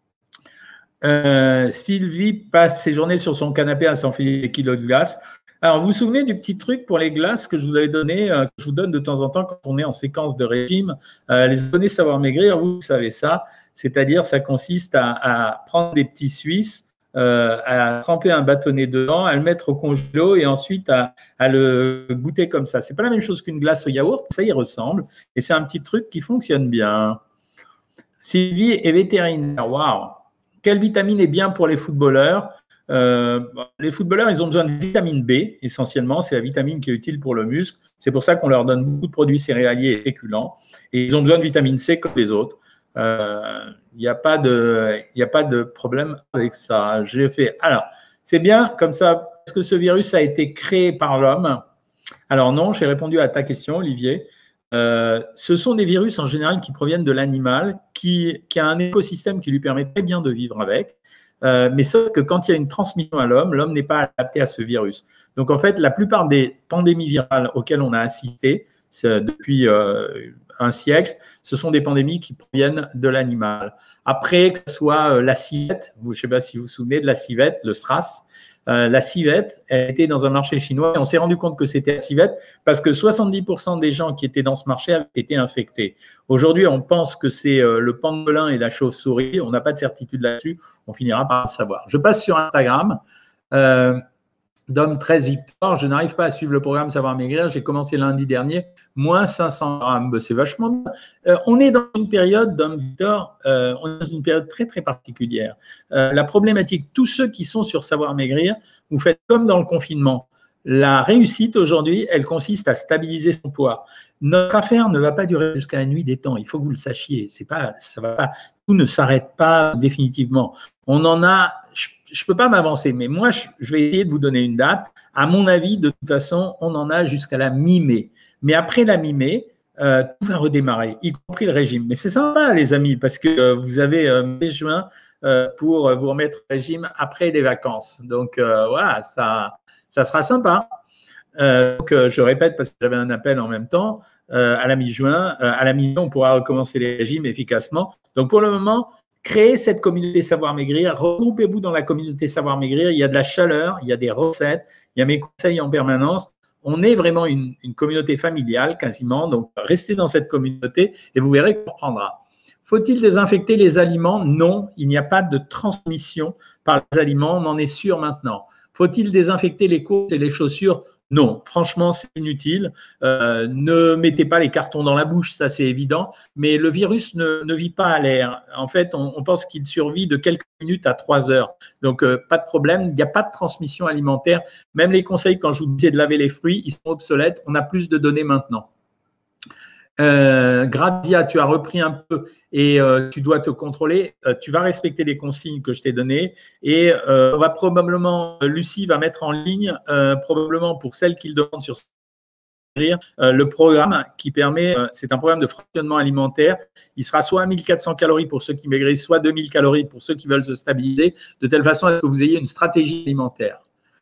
Sylvie passe ses journées sur son canapé à s'enfiler des kilos de glace. Alors, vous vous souvenez du petit truc pour les glaces que je vous avais donné, que je vous donne de temps en temps quand on est en séquence de régime, les abonnés Savoir Maigrir, vous savez ça, c'est-à-dire ça consiste à prendre des petits Suisses, à tremper un bâtonnet dedans, à le mettre au congélo et ensuite à le goûter comme ça. C'est pas la même chose qu'une glace au yaourt, ça y ressemble et c'est un petit truc qui fonctionne bien. Sylvie est vétérinaire, waouh! Quelle vitamine est bien pour les footballeurs? Les footballeurs, ils ont besoin de vitamine B, essentiellement. C'est la vitamine qui est utile pour le muscle. C'est pour ça qu'on leur donne beaucoup de produits céréaliers et féculents. Et ils ont besoin de vitamine C comme les autres. Il n'y a pas de problème avec ça. J'ai fait. Alors, c'est bien comme ça. Est-ce que ce virus a été créé par l'homme? Alors non, j'ai répondu à ta question, Olivier. Ce sont des virus en général qui proviennent de l'animal, qui a un écosystème qui lui permet très bien de vivre avec. Mais sauf que quand il y a une transmission à l'homme n'est pas adapté à ce virus. Donc en fait, la plupart des pandémies virales auxquelles on a assisté depuis un siècle, ce sont des pandémies qui proviennent de l'animal. Après, que ce soit la civette, je ne sais pas si vous vous souvenez de la civette, le SRAS, la civette, elle était dans un marché chinois et on s'est rendu compte que c'était la civette parce que 70% des gens qui étaient dans ce marché avaient été infectés. Aujourd'hui, on pense que c'est le pangolin et la chauve-souris. On n'a pas de certitude là-dessus. On finira par le savoir. Je passe sur Instagram. Dom 13 Victor, je n'arrive pas à suivre le programme Savoir Maigrir. J'ai commencé lundi dernier, moins 500 grammes. C'est vachement bien. On est dans une période, Dom Victor, on est dans une période très, très particulière. La problématique, tous ceux qui sont sur Savoir Maigrir, vous faites comme dans le confinement. La réussite aujourd'hui, elle consiste à stabiliser son poids. Notre affaire ne va pas durer jusqu'à la nuit des temps. Il faut que vous le sachiez. C'est pas, ça va pas, tout ne s'arrête pas définitivement. On en a. Je ne peux pas m'avancer, mais moi, je vais essayer de vous donner une date. À mon avis, de toute façon, on en a jusqu'à la mi-mai. Mais après la mi-mai, tout va redémarrer, y compris le régime. Mais c'est sympa, les amis, parce que vous avez mai-juin pour vous remettre au régime après les vacances. Donc, voilà, ça sera sympa. Donc, je répète, parce que j'avais un appel en même temps, à la mi-juin, à la mi-mai, on pourra recommencer les régimes efficacement. Donc, pour le moment, créez cette communauté Savoir Maigrir, regroupez-vous dans la communauté Savoir Maigrir, il y a de la chaleur, il y a des recettes, il y a mes conseils en permanence. On est vraiment une communauté familiale quasiment, donc restez dans cette communauté et vous verrez qu'on reprendra. Faut-il désinfecter les aliments? Non, il n'y a pas de transmission par les aliments, on en est sûr maintenant. Faut-il désinfecter les courses et les chaussures? Non, franchement, c'est inutile. Ne mettez pas les cartons dans la bouche, ça c'est évident. Mais le virus ne vit pas à l'air. En fait, on pense qu'il survit de quelques minutes à 3 heures. Donc, pas de problème. Il n'y a pas de transmission alimentaire. Même les conseils, quand je vous disais de laver les fruits, ils sont obsolètes. On a plus de données maintenant. Gradia, tu as repris un peu et tu dois te contrôler. Tu vas respecter les consignes que je t'ai données et on va probablement, Lucie va mettre en ligne, probablement pour celles qui le demandent sur le programme qui permet, c'est un programme de fractionnement alimentaire. Il sera soit à 1400 calories pour ceux qui maigrissent, soit 2000 calories pour ceux qui veulent se stabiliser, de telle façon à ce que vous ayez une stratégie alimentaire.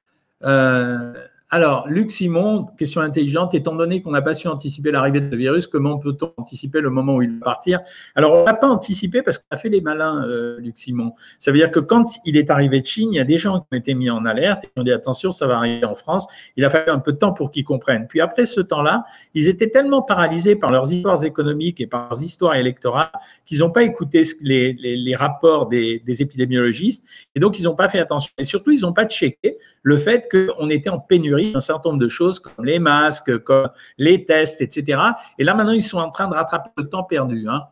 Alors, Luc Simon, question intelligente, étant donné qu'on n'a pas su anticiper l'arrivée de ce virus, comment peut-on anticiper le moment où il va partir? Alors, on n'a pas anticipé parce qu'on a fait les malins, Luc Simon. Ça veut dire que quand il est arrivé de Chine, il y a des gens qui ont été mis en alerte et qui ont dit attention, ça va arriver en France. Il a fallu un peu de temps pour qu'ils comprennent. Puis après ce temps-là, ils étaient tellement paralysés par leurs histoires économiques et par leurs histoires électorales qu'ils n'ont pas écouté les rapports des épidémiologistes et donc ils n'ont pas fait attention. Et surtout, ils n'ont pas checké le fait qu'on était en pénurie un certain nombre de choses comme les masques, comme les tests, etc. Et là, maintenant, ils sont en train de rattraper le temps perdu. Hein.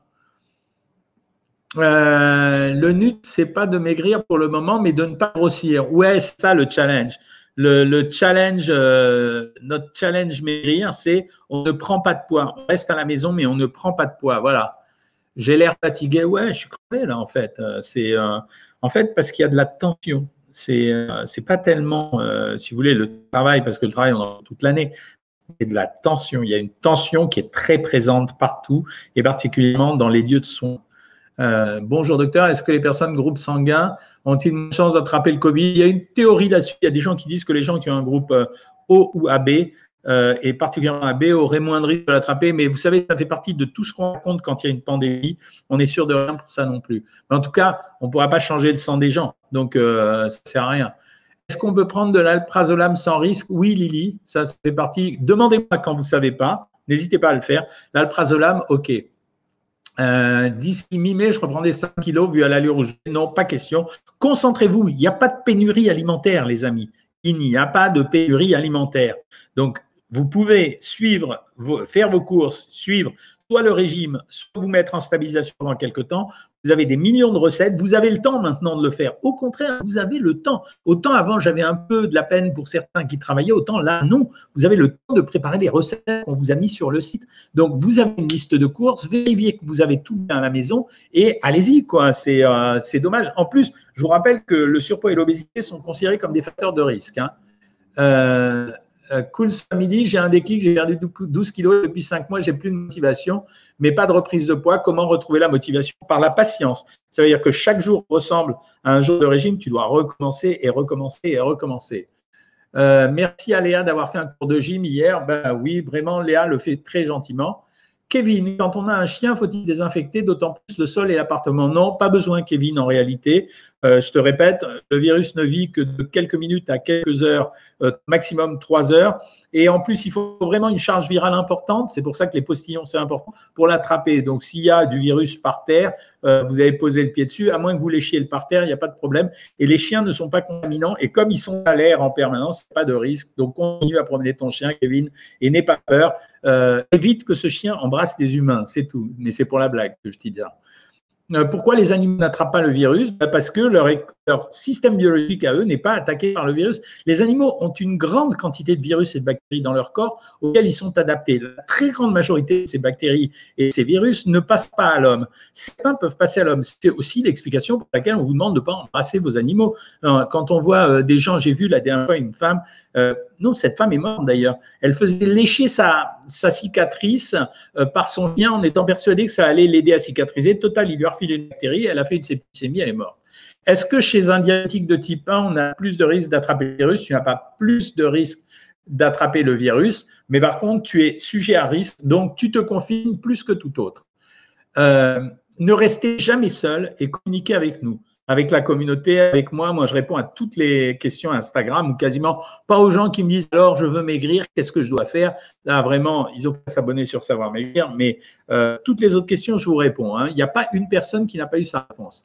Le NUT, c'est pas de maigrir pour le moment, mais de ne pas grossir. Ouais, c'est ça le challenge. Le challenge, notre challenge maigrir, c'est on ne prend pas de poids. On reste à la maison, mais on ne prend pas de poids. Voilà. J'ai l'air fatigué. Ouais, je suis crevé là, en fait. C'est en fait parce qu'il y a de la tension. C'est pas tellement, si vous voulez, le travail, parce que le travail, on en a toute l'année, c'est de la tension. Il y a une tension qui est très présente partout, et particulièrement dans les lieux de soins. Bonjour docteur, est-ce que les personnes groupe sanguin ont-ils une chance d'attraper le Covid? Il y a une théorie là-dessus. Il y a des gens qui disent que les gens qui ont un groupe O ou AB, et particulièrement AB, auraient moins de risque de l'attraper. Mais vous savez, ça fait partie de tout ce qu'on raconte quand il y a une pandémie. On n'est sûr de rien pour ça non plus. Mais en tout cas, on ne pourra pas changer le sang des gens. Donc, ça ne sert à rien. Est-ce qu'on peut prendre de l'alprazolam sans risque? Oui, Lily, ça fait partie. Demandez-moi quand vous ne savez pas. N'hésitez pas à le faire. L'alprazolam, OK. D'ici mi-mai, je reprends des 5 kilos vu à l'allure où je vais. Non, pas question. Concentrez-vous. Il n'y a pas de pénurie alimentaire, les amis. Il n'y a pas de pénurie alimentaire. Donc, vous pouvez suivre, faire vos courses, suivre soit le régime, soit vous mettre en stabilisation pendant quelques temps. Vous avez des millions de recettes. Vous avez le temps maintenant de le faire. Au contraire, vous avez le temps. Autant avant, j'avais un peu de la peine pour certains qui travaillaient. Autant là, non. Vous avez le temps de préparer les recettes qu'on vous a mis sur le site. Donc, vous avez une liste de courses. Vérifiez que vous avez tout bien à la maison et allez-y, quoi. C'est dommage. En plus, je vous rappelle que le surpoids et l'obésité sont considérés comme des facteurs de risque. Hein. Cool Family, j'ai un déclic, j'ai perdu 12 kilos depuis 5 mois, j'ai plus de motivation, mais pas de reprise de poids. Comment retrouver la motivation? Par la patience. Ça veut dire que chaque jour ressemble à un jour de régime, tu dois recommencer et recommencer et recommencer. Merci à Léa d'avoir fait un cours de gym hier. Ben oui, vraiment, Léa le fait très gentiment. Kevin, quand on a un chien, faut-il désinfecter d'autant plus le sol et l'appartement? Non, pas besoin, Kevin, en réalité. Je te répète, le virus ne vit que de quelques minutes à quelques heures, maximum 3 heures. Et en plus, il faut vraiment une charge virale importante. C'est pour ça que les postillons, c'est important pour l'attraper. Donc, s'il y a du virus par terre, vous avez posé le pied dessus, à moins que vous léchiez le parterre, il n'y a pas de problème. Et les chiens ne sont pas contaminants. Et comme ils sont à l'air en permanence, pas de risque. Donc, continue à promener ton chien, Kevin, et n'aie pas peur. Évite que ce chien embrasse les humains, c'est tout. Mais c'est pour la blague que je dis ça. Pourquoi les animaux n'attrapent pas le virus? Parce que leur système biologique à eux n'est pas attaqué par le virus. Les animaux ont une grande quantité de virus et de bactéries dans leur corps auxquels ils sont adaptés. La très grande majorité de ces bactéries et ces virus ne passent pas à l'homme. Certains peuvent passer à l'homme. C'est aussi l'explication pour laquelle on vous demande de ne pas embrasser vos animaux. Quand on voit des gens, j'ai vu la dernière fois une femme, non, cette femme est morte d'ailleurs, elle faisait lécher sa cicatrice par son chien en étant persuadée que ça allait l'aider à cicatriser. Total, il lui a refilé une bactérie, elle a fait une septicémie, elle est morte. Est-ce que chez un diabétique de type 1, on a plus de risque d'attraper le virus? Tu n'as pas plus de risque d'attraper le virus, mais par contre, tu es sujet à risque, donc tu te confines plus que tout autre. Ne restez jamais seul et communiquez avec nous, avec la communauté, avec moi. Moi, je réponds à toutes les questions Instagram ou quasiment pas aux gens qui me disent « alors, je veux maigrir, qu'est-ce que je dois faire ?» Là, vraiment, ils ont pas à s'abonner sur Savoir Maigrir, mais toutes les autres questions, je vous réponds. Il n'y a pas une personne qui n'a pas eu sa réponse.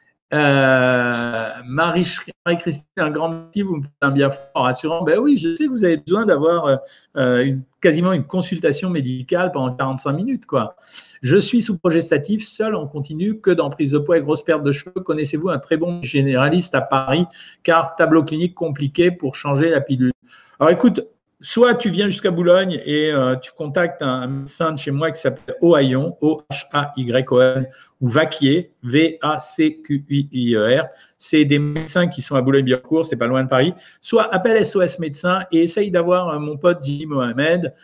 Marie-Christine, un grand merci, vous me faites un bien fort rassurant. Ben oui, je sais que vous avez besoin d'avoir quasiment une consultation médicale pendant 45 minutes, quoi. Je suis sous progestatif, seul en continu, que dans prise de poids et grosse perte de cheveux. Connaissez-vous un très bon généraliste à Paris, car tableau clinique compliqué pour changer la pilule? Alors écoute, soit tu viens jusqu'à Boulogne et tu contactes un médecin de chez moi qui s'appelle Ohayon, O-H-A-Y-O-N, ou Vacquier, V-A-C-Q-U-I-E-R. C'est des médecins qui sont à Boulogne-Billancourt, c'est pas loin de Paris. Soit appelle SOS Médecins et essaye d'avoir mon pote Jimmy Mohamed.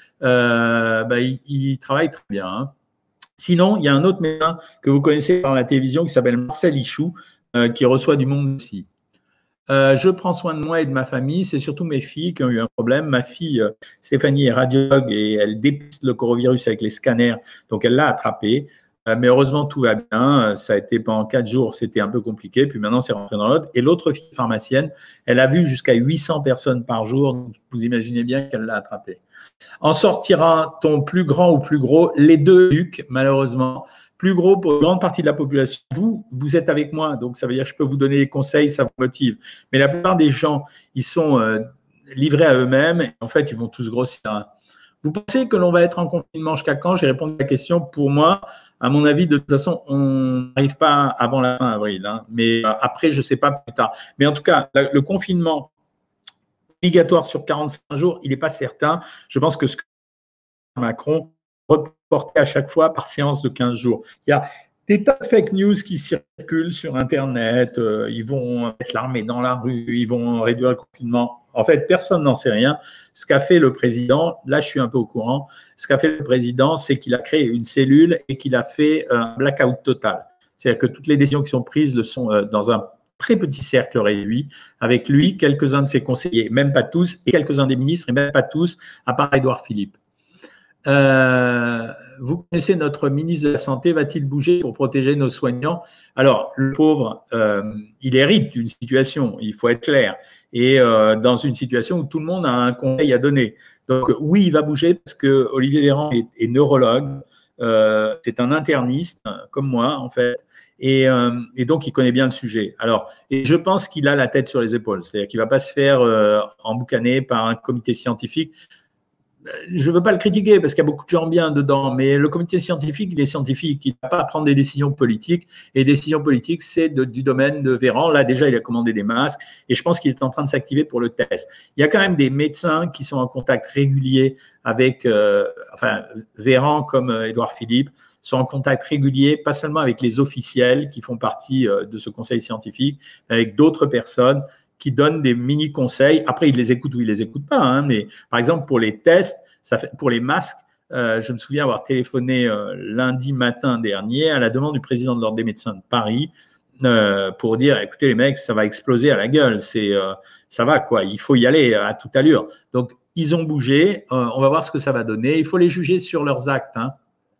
Il travaille très bien. Hein. Sinon, il y a un autre médecin que vous connaissez par la télévision qui s'appelle Marcel Ichou, qui reçoit du monde aussi. Je prends soin de moi et de ma famille. C'est surtout mes filles qui ont eu un problème. Ma fille, Stéphanie, est radiologue et elle dépiste le coronavirus avec les scanners. Donc, elle l'a attrapé. Mais heureusement, tout va bien. Ça a été pendant 4 jours, c'était un peu compliqué. Puis maintenant, c'est rentré dans l'autre. Et l'autre fille pharmacienne, elle a vu jusqu'à 800 personnes par jour. Donc, vous imaginez bien qu'elle l'a attrapé. En sortira ton plus grand ou plus gros? Les deux, Luc, malheureusement. Plus gros pour une grande partie de la population. Vous êtes avec moi, donc ça veut dire que je peux vous donner des conseils, ça vous motive. Mais la plupart des gens, ils sont livrés à eux-mêmes et en fait, ils vont tous grossir. Vous pensez que l'on va être en confinement jusqu'à quand? J'ai répondu à la question. Pour moi, à mon avis, de toute façon, on n'arrive pas avant la fin avril. Hein. Mais après, je ne sais pas plus tard. Mais en tout cas, le confinement obligatoire sur 45 jours, il n'est pas certain. Je pense que ce que Macron reporté à chaque fois par séance de 15 jours. Il y a des tas de fake news qui circulent sur Internet. Ils vont mettre l'armée dans la rue, ils vont réduire le confinement. En fait, personne n'en sait rien. Ce qu'a fait le président, là, je suis un peu au courant, ce qu'a fait le président, c'est qu'il a créé une cellule et qu'il a fait un blackout total. C'est-à-dire que toutes les décisions qui sont prises le sont dans un très petit cercle réduit, avec lui, quelques-uns de ses conseillers, même pas tous, et quelques-uns des ministres, et même pas tous, à part Édouard Philippe. Vous connaissez notre ministre de la Santé, va-t-il bouger pour protéger nos soignants? Alors, le pauvre, il hérite d'une situation, il faut être clair, et dans une situation où tout le monde a un conseil à donner. Donc, oui, il va bouger parce que Olivier Véran est neurologue, c'est un interniste, comme moi, en fait, et donc, il connaît bien le sujet. Alors, et je pense qu'il a la tête sur les épaules, c'est-à-dire qu'il ne va pas se faire emboucaner par un comité scientifique. Je ne veux pas le critiquer parce qu'il y a beaucoup de gens bien dedans, mais le comité scientifique, il est scientifique, il n'a pas à prendre des décisions politiques. Et des décisions politiques, c'est du domaine de Véran. Là, déjà, il a commandé des masques et je pense qu'il est en train de s'activer pour le test. Il y a quand même des médecins qui sont en contact régulier avec, Véran comme Édouard Philippe, sont en contact régulier, pas seulement avec les officiels qui font partie de ce conseil scientifique, mais avec d'autres personnes qui donnent des mini-conseils. Après, ils les écoutent ou ils les écoutent pas. Hein, mais par exemple, pour les tests, pour les masques, je me souviens avoir téléphoné lundi matin dernier à la demande du président de l'Ordre des médecins de Paris. pour dire, écoutez les mecs, ça va exploser à la gueule, ça va quoi, il faut y aller à toute allure. Donc, ils ont bougé, on va voir ce que ça va donner. Il faut les juger sur leurs actes. Hein.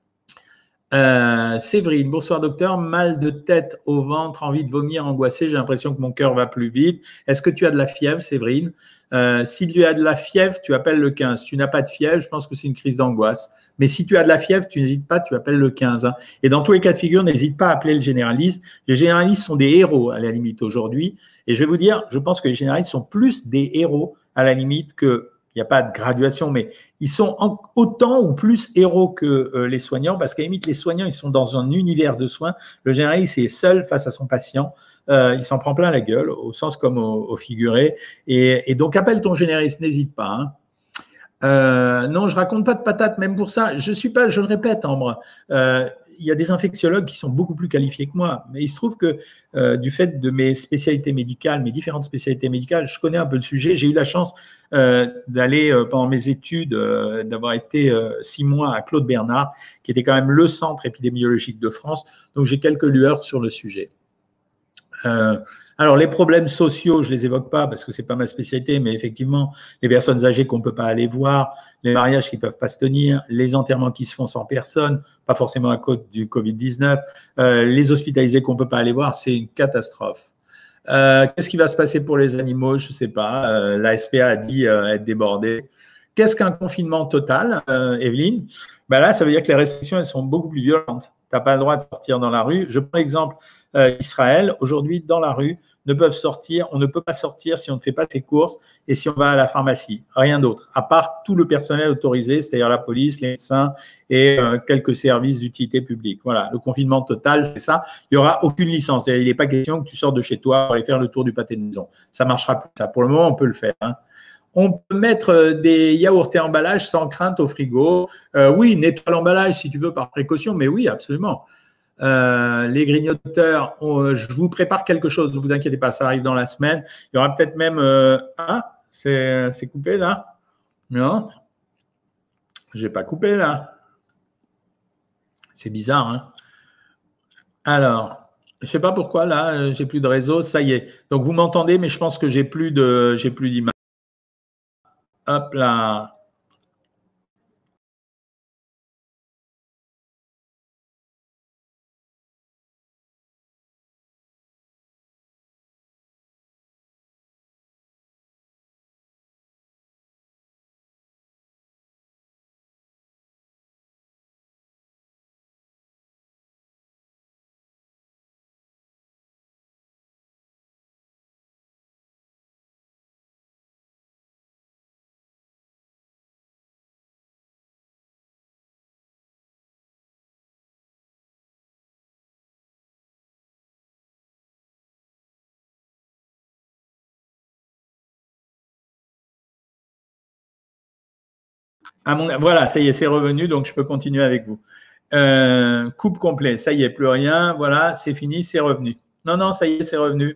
Séverine, bonsoir docteur, mal de tête au ventre, envie de vomir, angoissé, j'ai l'impression que mon cœur va plus vite. Est-ce que tu as de la fièvre, Séverine? Si tu as de la fièvre, tu appelles le 15. Si tu n'as pas de fièvre, je pense que c'est une crise d'angoisse. Mais si tu as de la fièvre, tu n'hésites pas, tu appelles le 15. Hein. Et dans tous les cas de figure, n'hésite pas à appeler le généraliste. Les généralistes sont des héros à la limite aujourd'hui. Et je vais vous dire, je pense que les généralistes sont plus des héros à la limite que… Il n'y a pas de graduation, mais ils sont autant ou plus héros que les soignants, parce qu'à la limite, les soignants, ils sont dans un univers de soins. Le généraliste est seul face à son patient. Il s'en prend plein la gueule, au sens comme au figuré. Et donc, appelle ton généraliste, n'hésite pas. Hein. Non, je raconte pas de patates, même pour ça. Je le répète, Ambre. Il y a des infectiologues qui sont beaucoup plus qualifiés que moi, mais il se trouve que du fait de mes spécialités médicales, mes différentes spécialités médicales, je connais un peu le sujet. J'ai eu la chance d'aller pendant mes études, d'avoir été 6 mois à Claude Bernard, qui était quand même le centre épidémiologique de France. Donc j'ai quelques lueurs sur le sujet. Alors, les problèmes sociaux, je ne les évoque pas parce que ce n'est pas ma spécialité, mais effectivement, les personnes âgées qu'on ne peut pas aller voir, les mariages qui ne peuvent pas se tenir, les enterrements qui se font sans personne, pas forcément à cause du Covid-19, les hospitalisés qu'on ne peut pas aller voir, c'est une catastrophe. Qu'est-ce qui va se passer pour les animaux? Je ne sais pas. La SPA a dit être débordée. Qu'est-ce qu'un confinement total, Evelyne? Ben là, ça veut dire que les restrictions elles sont beaucoup plus violentes. Tu n'as pas le droit de sortir dans la rue. Je prends l'exemple Israël. Aujourd'hui, dans la rue, on ne peut pas sortir si on ne fait pas ses courses et si on va à la pharmacie. Rien d'autre, à part tout le personnel autorisé, c'est-à-dire la police, les médecins et quelques services d'utilité publique. Voilà, le confinement total, c'est ça. Il n'y aura aucune licence. Il n'est pas question que tu sors de chez toi pour aller faire le tour du pâté de maison. Ça ne marchera plus. Ça. Pour le moment, on peut le faire. Hein. On peut mettre des yaourts et emballages sans crainte au frigo. Oui, nettoie l'emballage si tu veux par précaution, mais oui, absolument. Les grignoteurs, je vous prépare quelque chose, ne vous inquiétez pas, ça arrive dans la semaine. Il y aura peut-être même… c'est coupé là? Non, je n'ai pas coupé là. C'est bizarre, hein? Alors… Je ne sais pas pourquoi, là, j'ai plus de réseau. Ça y est. Donc, vous m'entendez, mais je pense que j'ai plus d'image. Hop là. Voilà, ça y est, c'est revenu, donc je peux continuer avec vous. Coupe complet, ça y est, plus rien, voilà, c'est fini, c'est revenu. Non, ça y est, c'est revenu.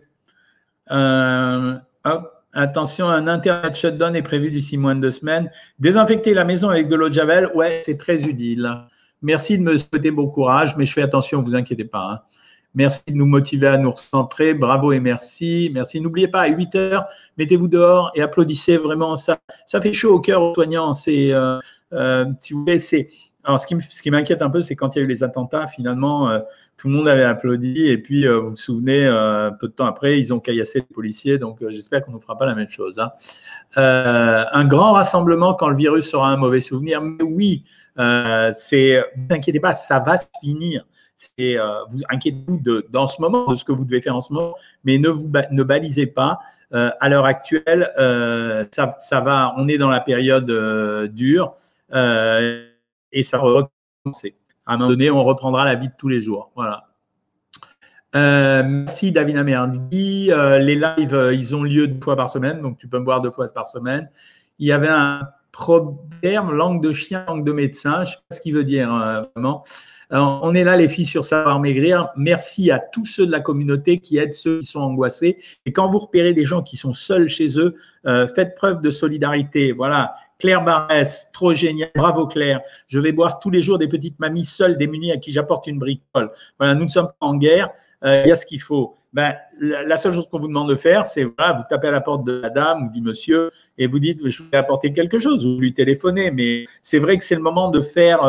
Hop, attention, un Internet shutdown est prévu d'ici moins de 2 semaines. Désinfecter la maison avec de l'eau de Javel, ouais, c'est très utile. Merci de me souhaiter bon courage, mais je fais attention, ne vous inquiétez pas. Hein. Merci de nous motiver à nous recentrer. Bravo et merci. Merci. N'oubliez pas, à 8 heures, mettez-vous dehors et applaudissez vraiment. Ça fait chaud au cœur aux soignants. Si vous voulez, alors, ce qui m'inquiète un peu, c'est quand il y a eu les attentats, finalement, tout le monde avait applaudi. Et puis, vous vous souvenez, peu de temps après, ils ont caillassé les policiers. Donc, j'espère qu'on ne fera pas la même chose. Hein. Un grand rassemblement quand le virus sera un mauvais souvenir. Mais oui, ne vous inquiétez pas, ça va se finir. Vous inquiétez-vous dans ce moment, de ce que vous devez faire en ce moment, mais ne balisez pas. À l'heure actuelle, ça va, on est dans la période dure et ça va recommencer. À un moment donné, on reprendra la vie de tous les jours. Voilà. Merci David Amerdi. Les lives, ils ont lieu 2 fois par semaine, donc tu peux me voir 2 fois par semaine. Il y avait un proverbe, langue de chien, langue de médecin. Je ne sais pas ce qu'il veut dire vraiment. Alors, on est là, les filles, sur Savoir Maigrir. Merci à tous ceux de la communauté qui aident ceux qui sont angoissés. Et quand vous repérez des gens qui sont seuls chez eux, faites preuve de solidarité. Voilà. Claire Barès, trop génial. Bravo Claire. Je vais boire tous les jours des petites mamies seules, démunies, à qui j'apporte une bricole. Voilà, nous ne sommes pas en guerre. il y a ce qu'il faut. Ben, la seule chose qu'on vous demande de faire, c'est voilà, vous tapez à la porte de la dame ou du monsieur et vous dites je voulais apporter quelque chose, vous lui téléphonez. Mais c'est vrai que c'est le moment de faire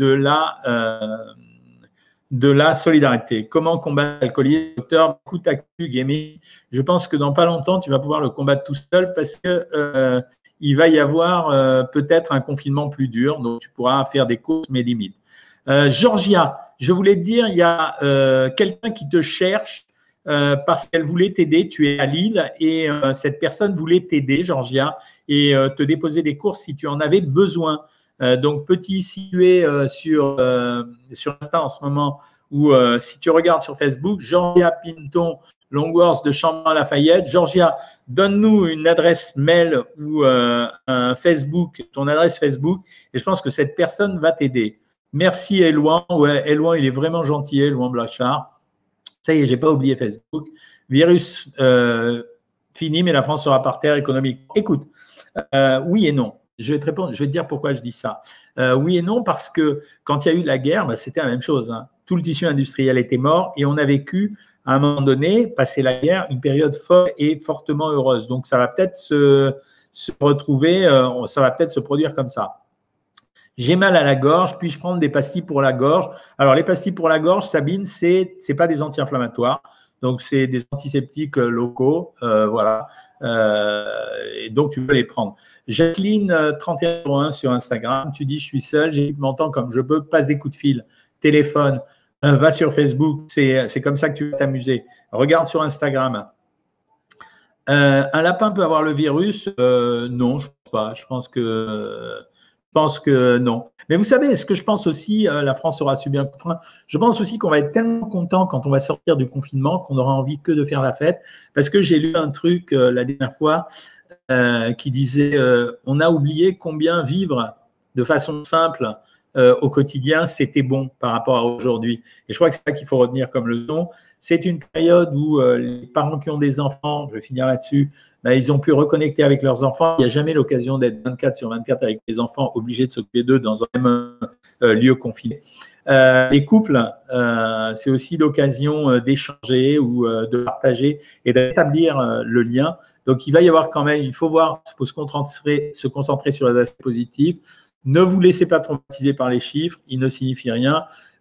de la solidarité. Comment combattre l'alcoolisme? Docteur, écoute actu gaming. Je pense que dans pas longtemps, tu vas pouvoir le combattre tout seul parce que il va y avoir peut-être un confinement plus dur, donc tu pourras faire des courses mais limites. Georgia, je voulais te dire, il y a quelqu'un qui te cherche parce qu'elle voulait t'aider. Tu es à Lille et cette personne voulait t'aider, Georgia, et te déposer des courses si tu en avais besoin. Donc, petit, si tu es sur Insta en ce moment ou si tu regardes sur Facebook, Georgia Pinton, Longworth de Chambord-Lafayette. Georgia, donne-nous une adresse mail ou un Facebook, ton adresse Facebook, et je pense que cette personne va t'aider. Merci, Éloin. Ouais, Éloin, il est vraiment gentil, Éloin Blachard. Ça y est, j'ai pas oublié Facebook. Virus fini, mais la France sera par terre économique. Écoute, oui et non. Je vais te répondre, je vais te dire pourquoi je dis ça. Oui et non, parce que quand il y a eu la guerre, c'était la même chose. Hein. Tout le tissu industriel était mort et on a vécu, à un moment donné, passé la guerre, une période folle et fortement heureuse. Donc, ça va peut-être se retrouver, ça va peut-être se produire comme ça. J'ai mal à la gorge, puis-je prendre des pastilles pour la gorge? Alors, les pastilles pour la gorge, Sabine, c'est pas des anti-inflammatoires. Donc, c'est des antiseptiques locaux. Voilà. Et donc, tu peux les prendre. Jacqueline 3101 sur Instagram, tu dis je suis seule, j'ai m'entends comme je peux, passe des coups de fil, téléphone, va sur Facebook, c'est comme ça que tu vas t'amuser. Regarde sur Instagram. Un lapin peut avoir le virus? Non, je ne pense pas. Je pense que non. Mais vous savez, ce que je pense aussi, la France aura subi un coup de frein. Je pense aussi qu'on va être tellement content quand on va sortir du confinement qu'on aura envie que de faire la fête. Parce que j'ai lu un truc la dernière fois qui disait on a oublié combien vivre de façon simple au quotidien, c'était bon par rapport à aujourd'hui. Et je crois que c'est ça qu'il faut retenir comme leçon. C'est une période où les parents qui ont des enfants, je vais finir là-dessus, ils ont pu reconnecter avec leurs enfants. Il n'y a jamais l'occasion d'être 24 sur 24 avec les enfants, obligés de s'occuper d'eux dans un même lieu confiné. Les couples, c'est aussi l'occasion d'échanger ou de partager et d'établir le lien. Donc, il va y avoir quand même, il faut se concentrer sur les aspects positifs. Ne vous laissez pas traumatiser par les chiffres, ils ne signifient rien.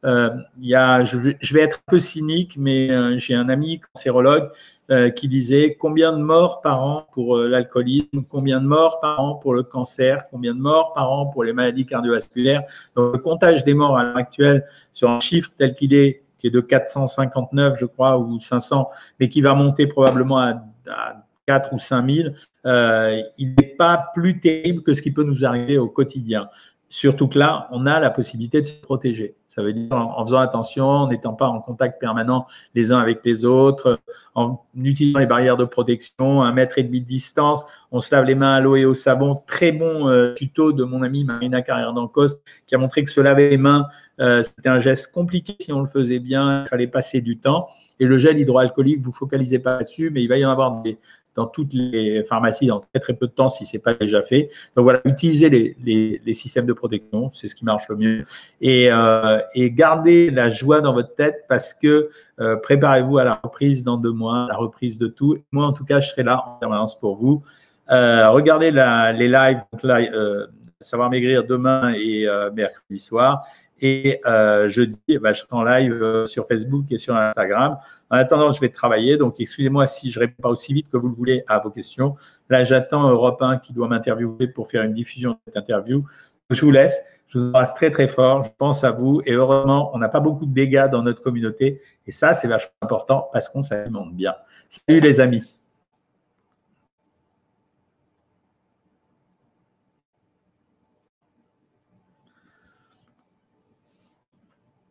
Je vais être un peu cynique, mais j'ai un ami cancérologue qui disait combien de morts par an pour l'alcoolisme, combien de morts par an pour le cancer, combien de morts par an pour les maladies cardiovasculaires. Donc, le comptage des morts à l'heure actuelle sur un chiffre tel qu'il est, qui est de 459, je crois, ou 500, mais qui va monter probablement à 4 ou 5 000, il n'est pas plus terrible que ce qui peut nous arriver au quotidien. Surtout que là, on a la possibilité de se protéger. Ça veut dire en faisant attention, en n'étant pas en contact permanent les uns avec les autres, en utilisant les barrières de protection, 1,5 mètre de distance, on se lave les mains à l'eau et au savon. Très bon tuto de mon amie Marina Carrière-Dancos qui a montré que se laver les mains, c'était un geste compliqué si on le faisait bien, il fallait passer du temps. Et le gel hydroalcoolique, vous focalisez pas là-dessus, mais il va y en avoir dans toutes les pharmacies dans très, très peu de temps si ce n'est pas déjà fait. Donc voilà, utilisez les systèmes de protection, c'est ce qui marche le mieux. Et gardez la joie dans votre tête parce que préparez-vous à la reprise dans 2 mois, à la reprise de tout. Moi, en tout cas, je serai là en permanence pour vous. Regardez les lives, Savoir Maigrir demain et mercredi soir. Et jeudi, je serai en live sur Facebook et sur Instagram. En attendant, je vais travailler. Donc, excusez-moi si je ne réponds pas aussi vite que vous le voulez à vos questions. Là, j'attends Europe 1 qui doit m'interviewer pour faire une diffusion de cette interview. Je vous laisse. Je vous embrasse très, très fort. Je pense à vous. Et heureusement, on n'a pas beaucoup de dégâts dans notre communauté. Et ça, c'est vachement important parce qu'on s'alimente bien. Salut les amis.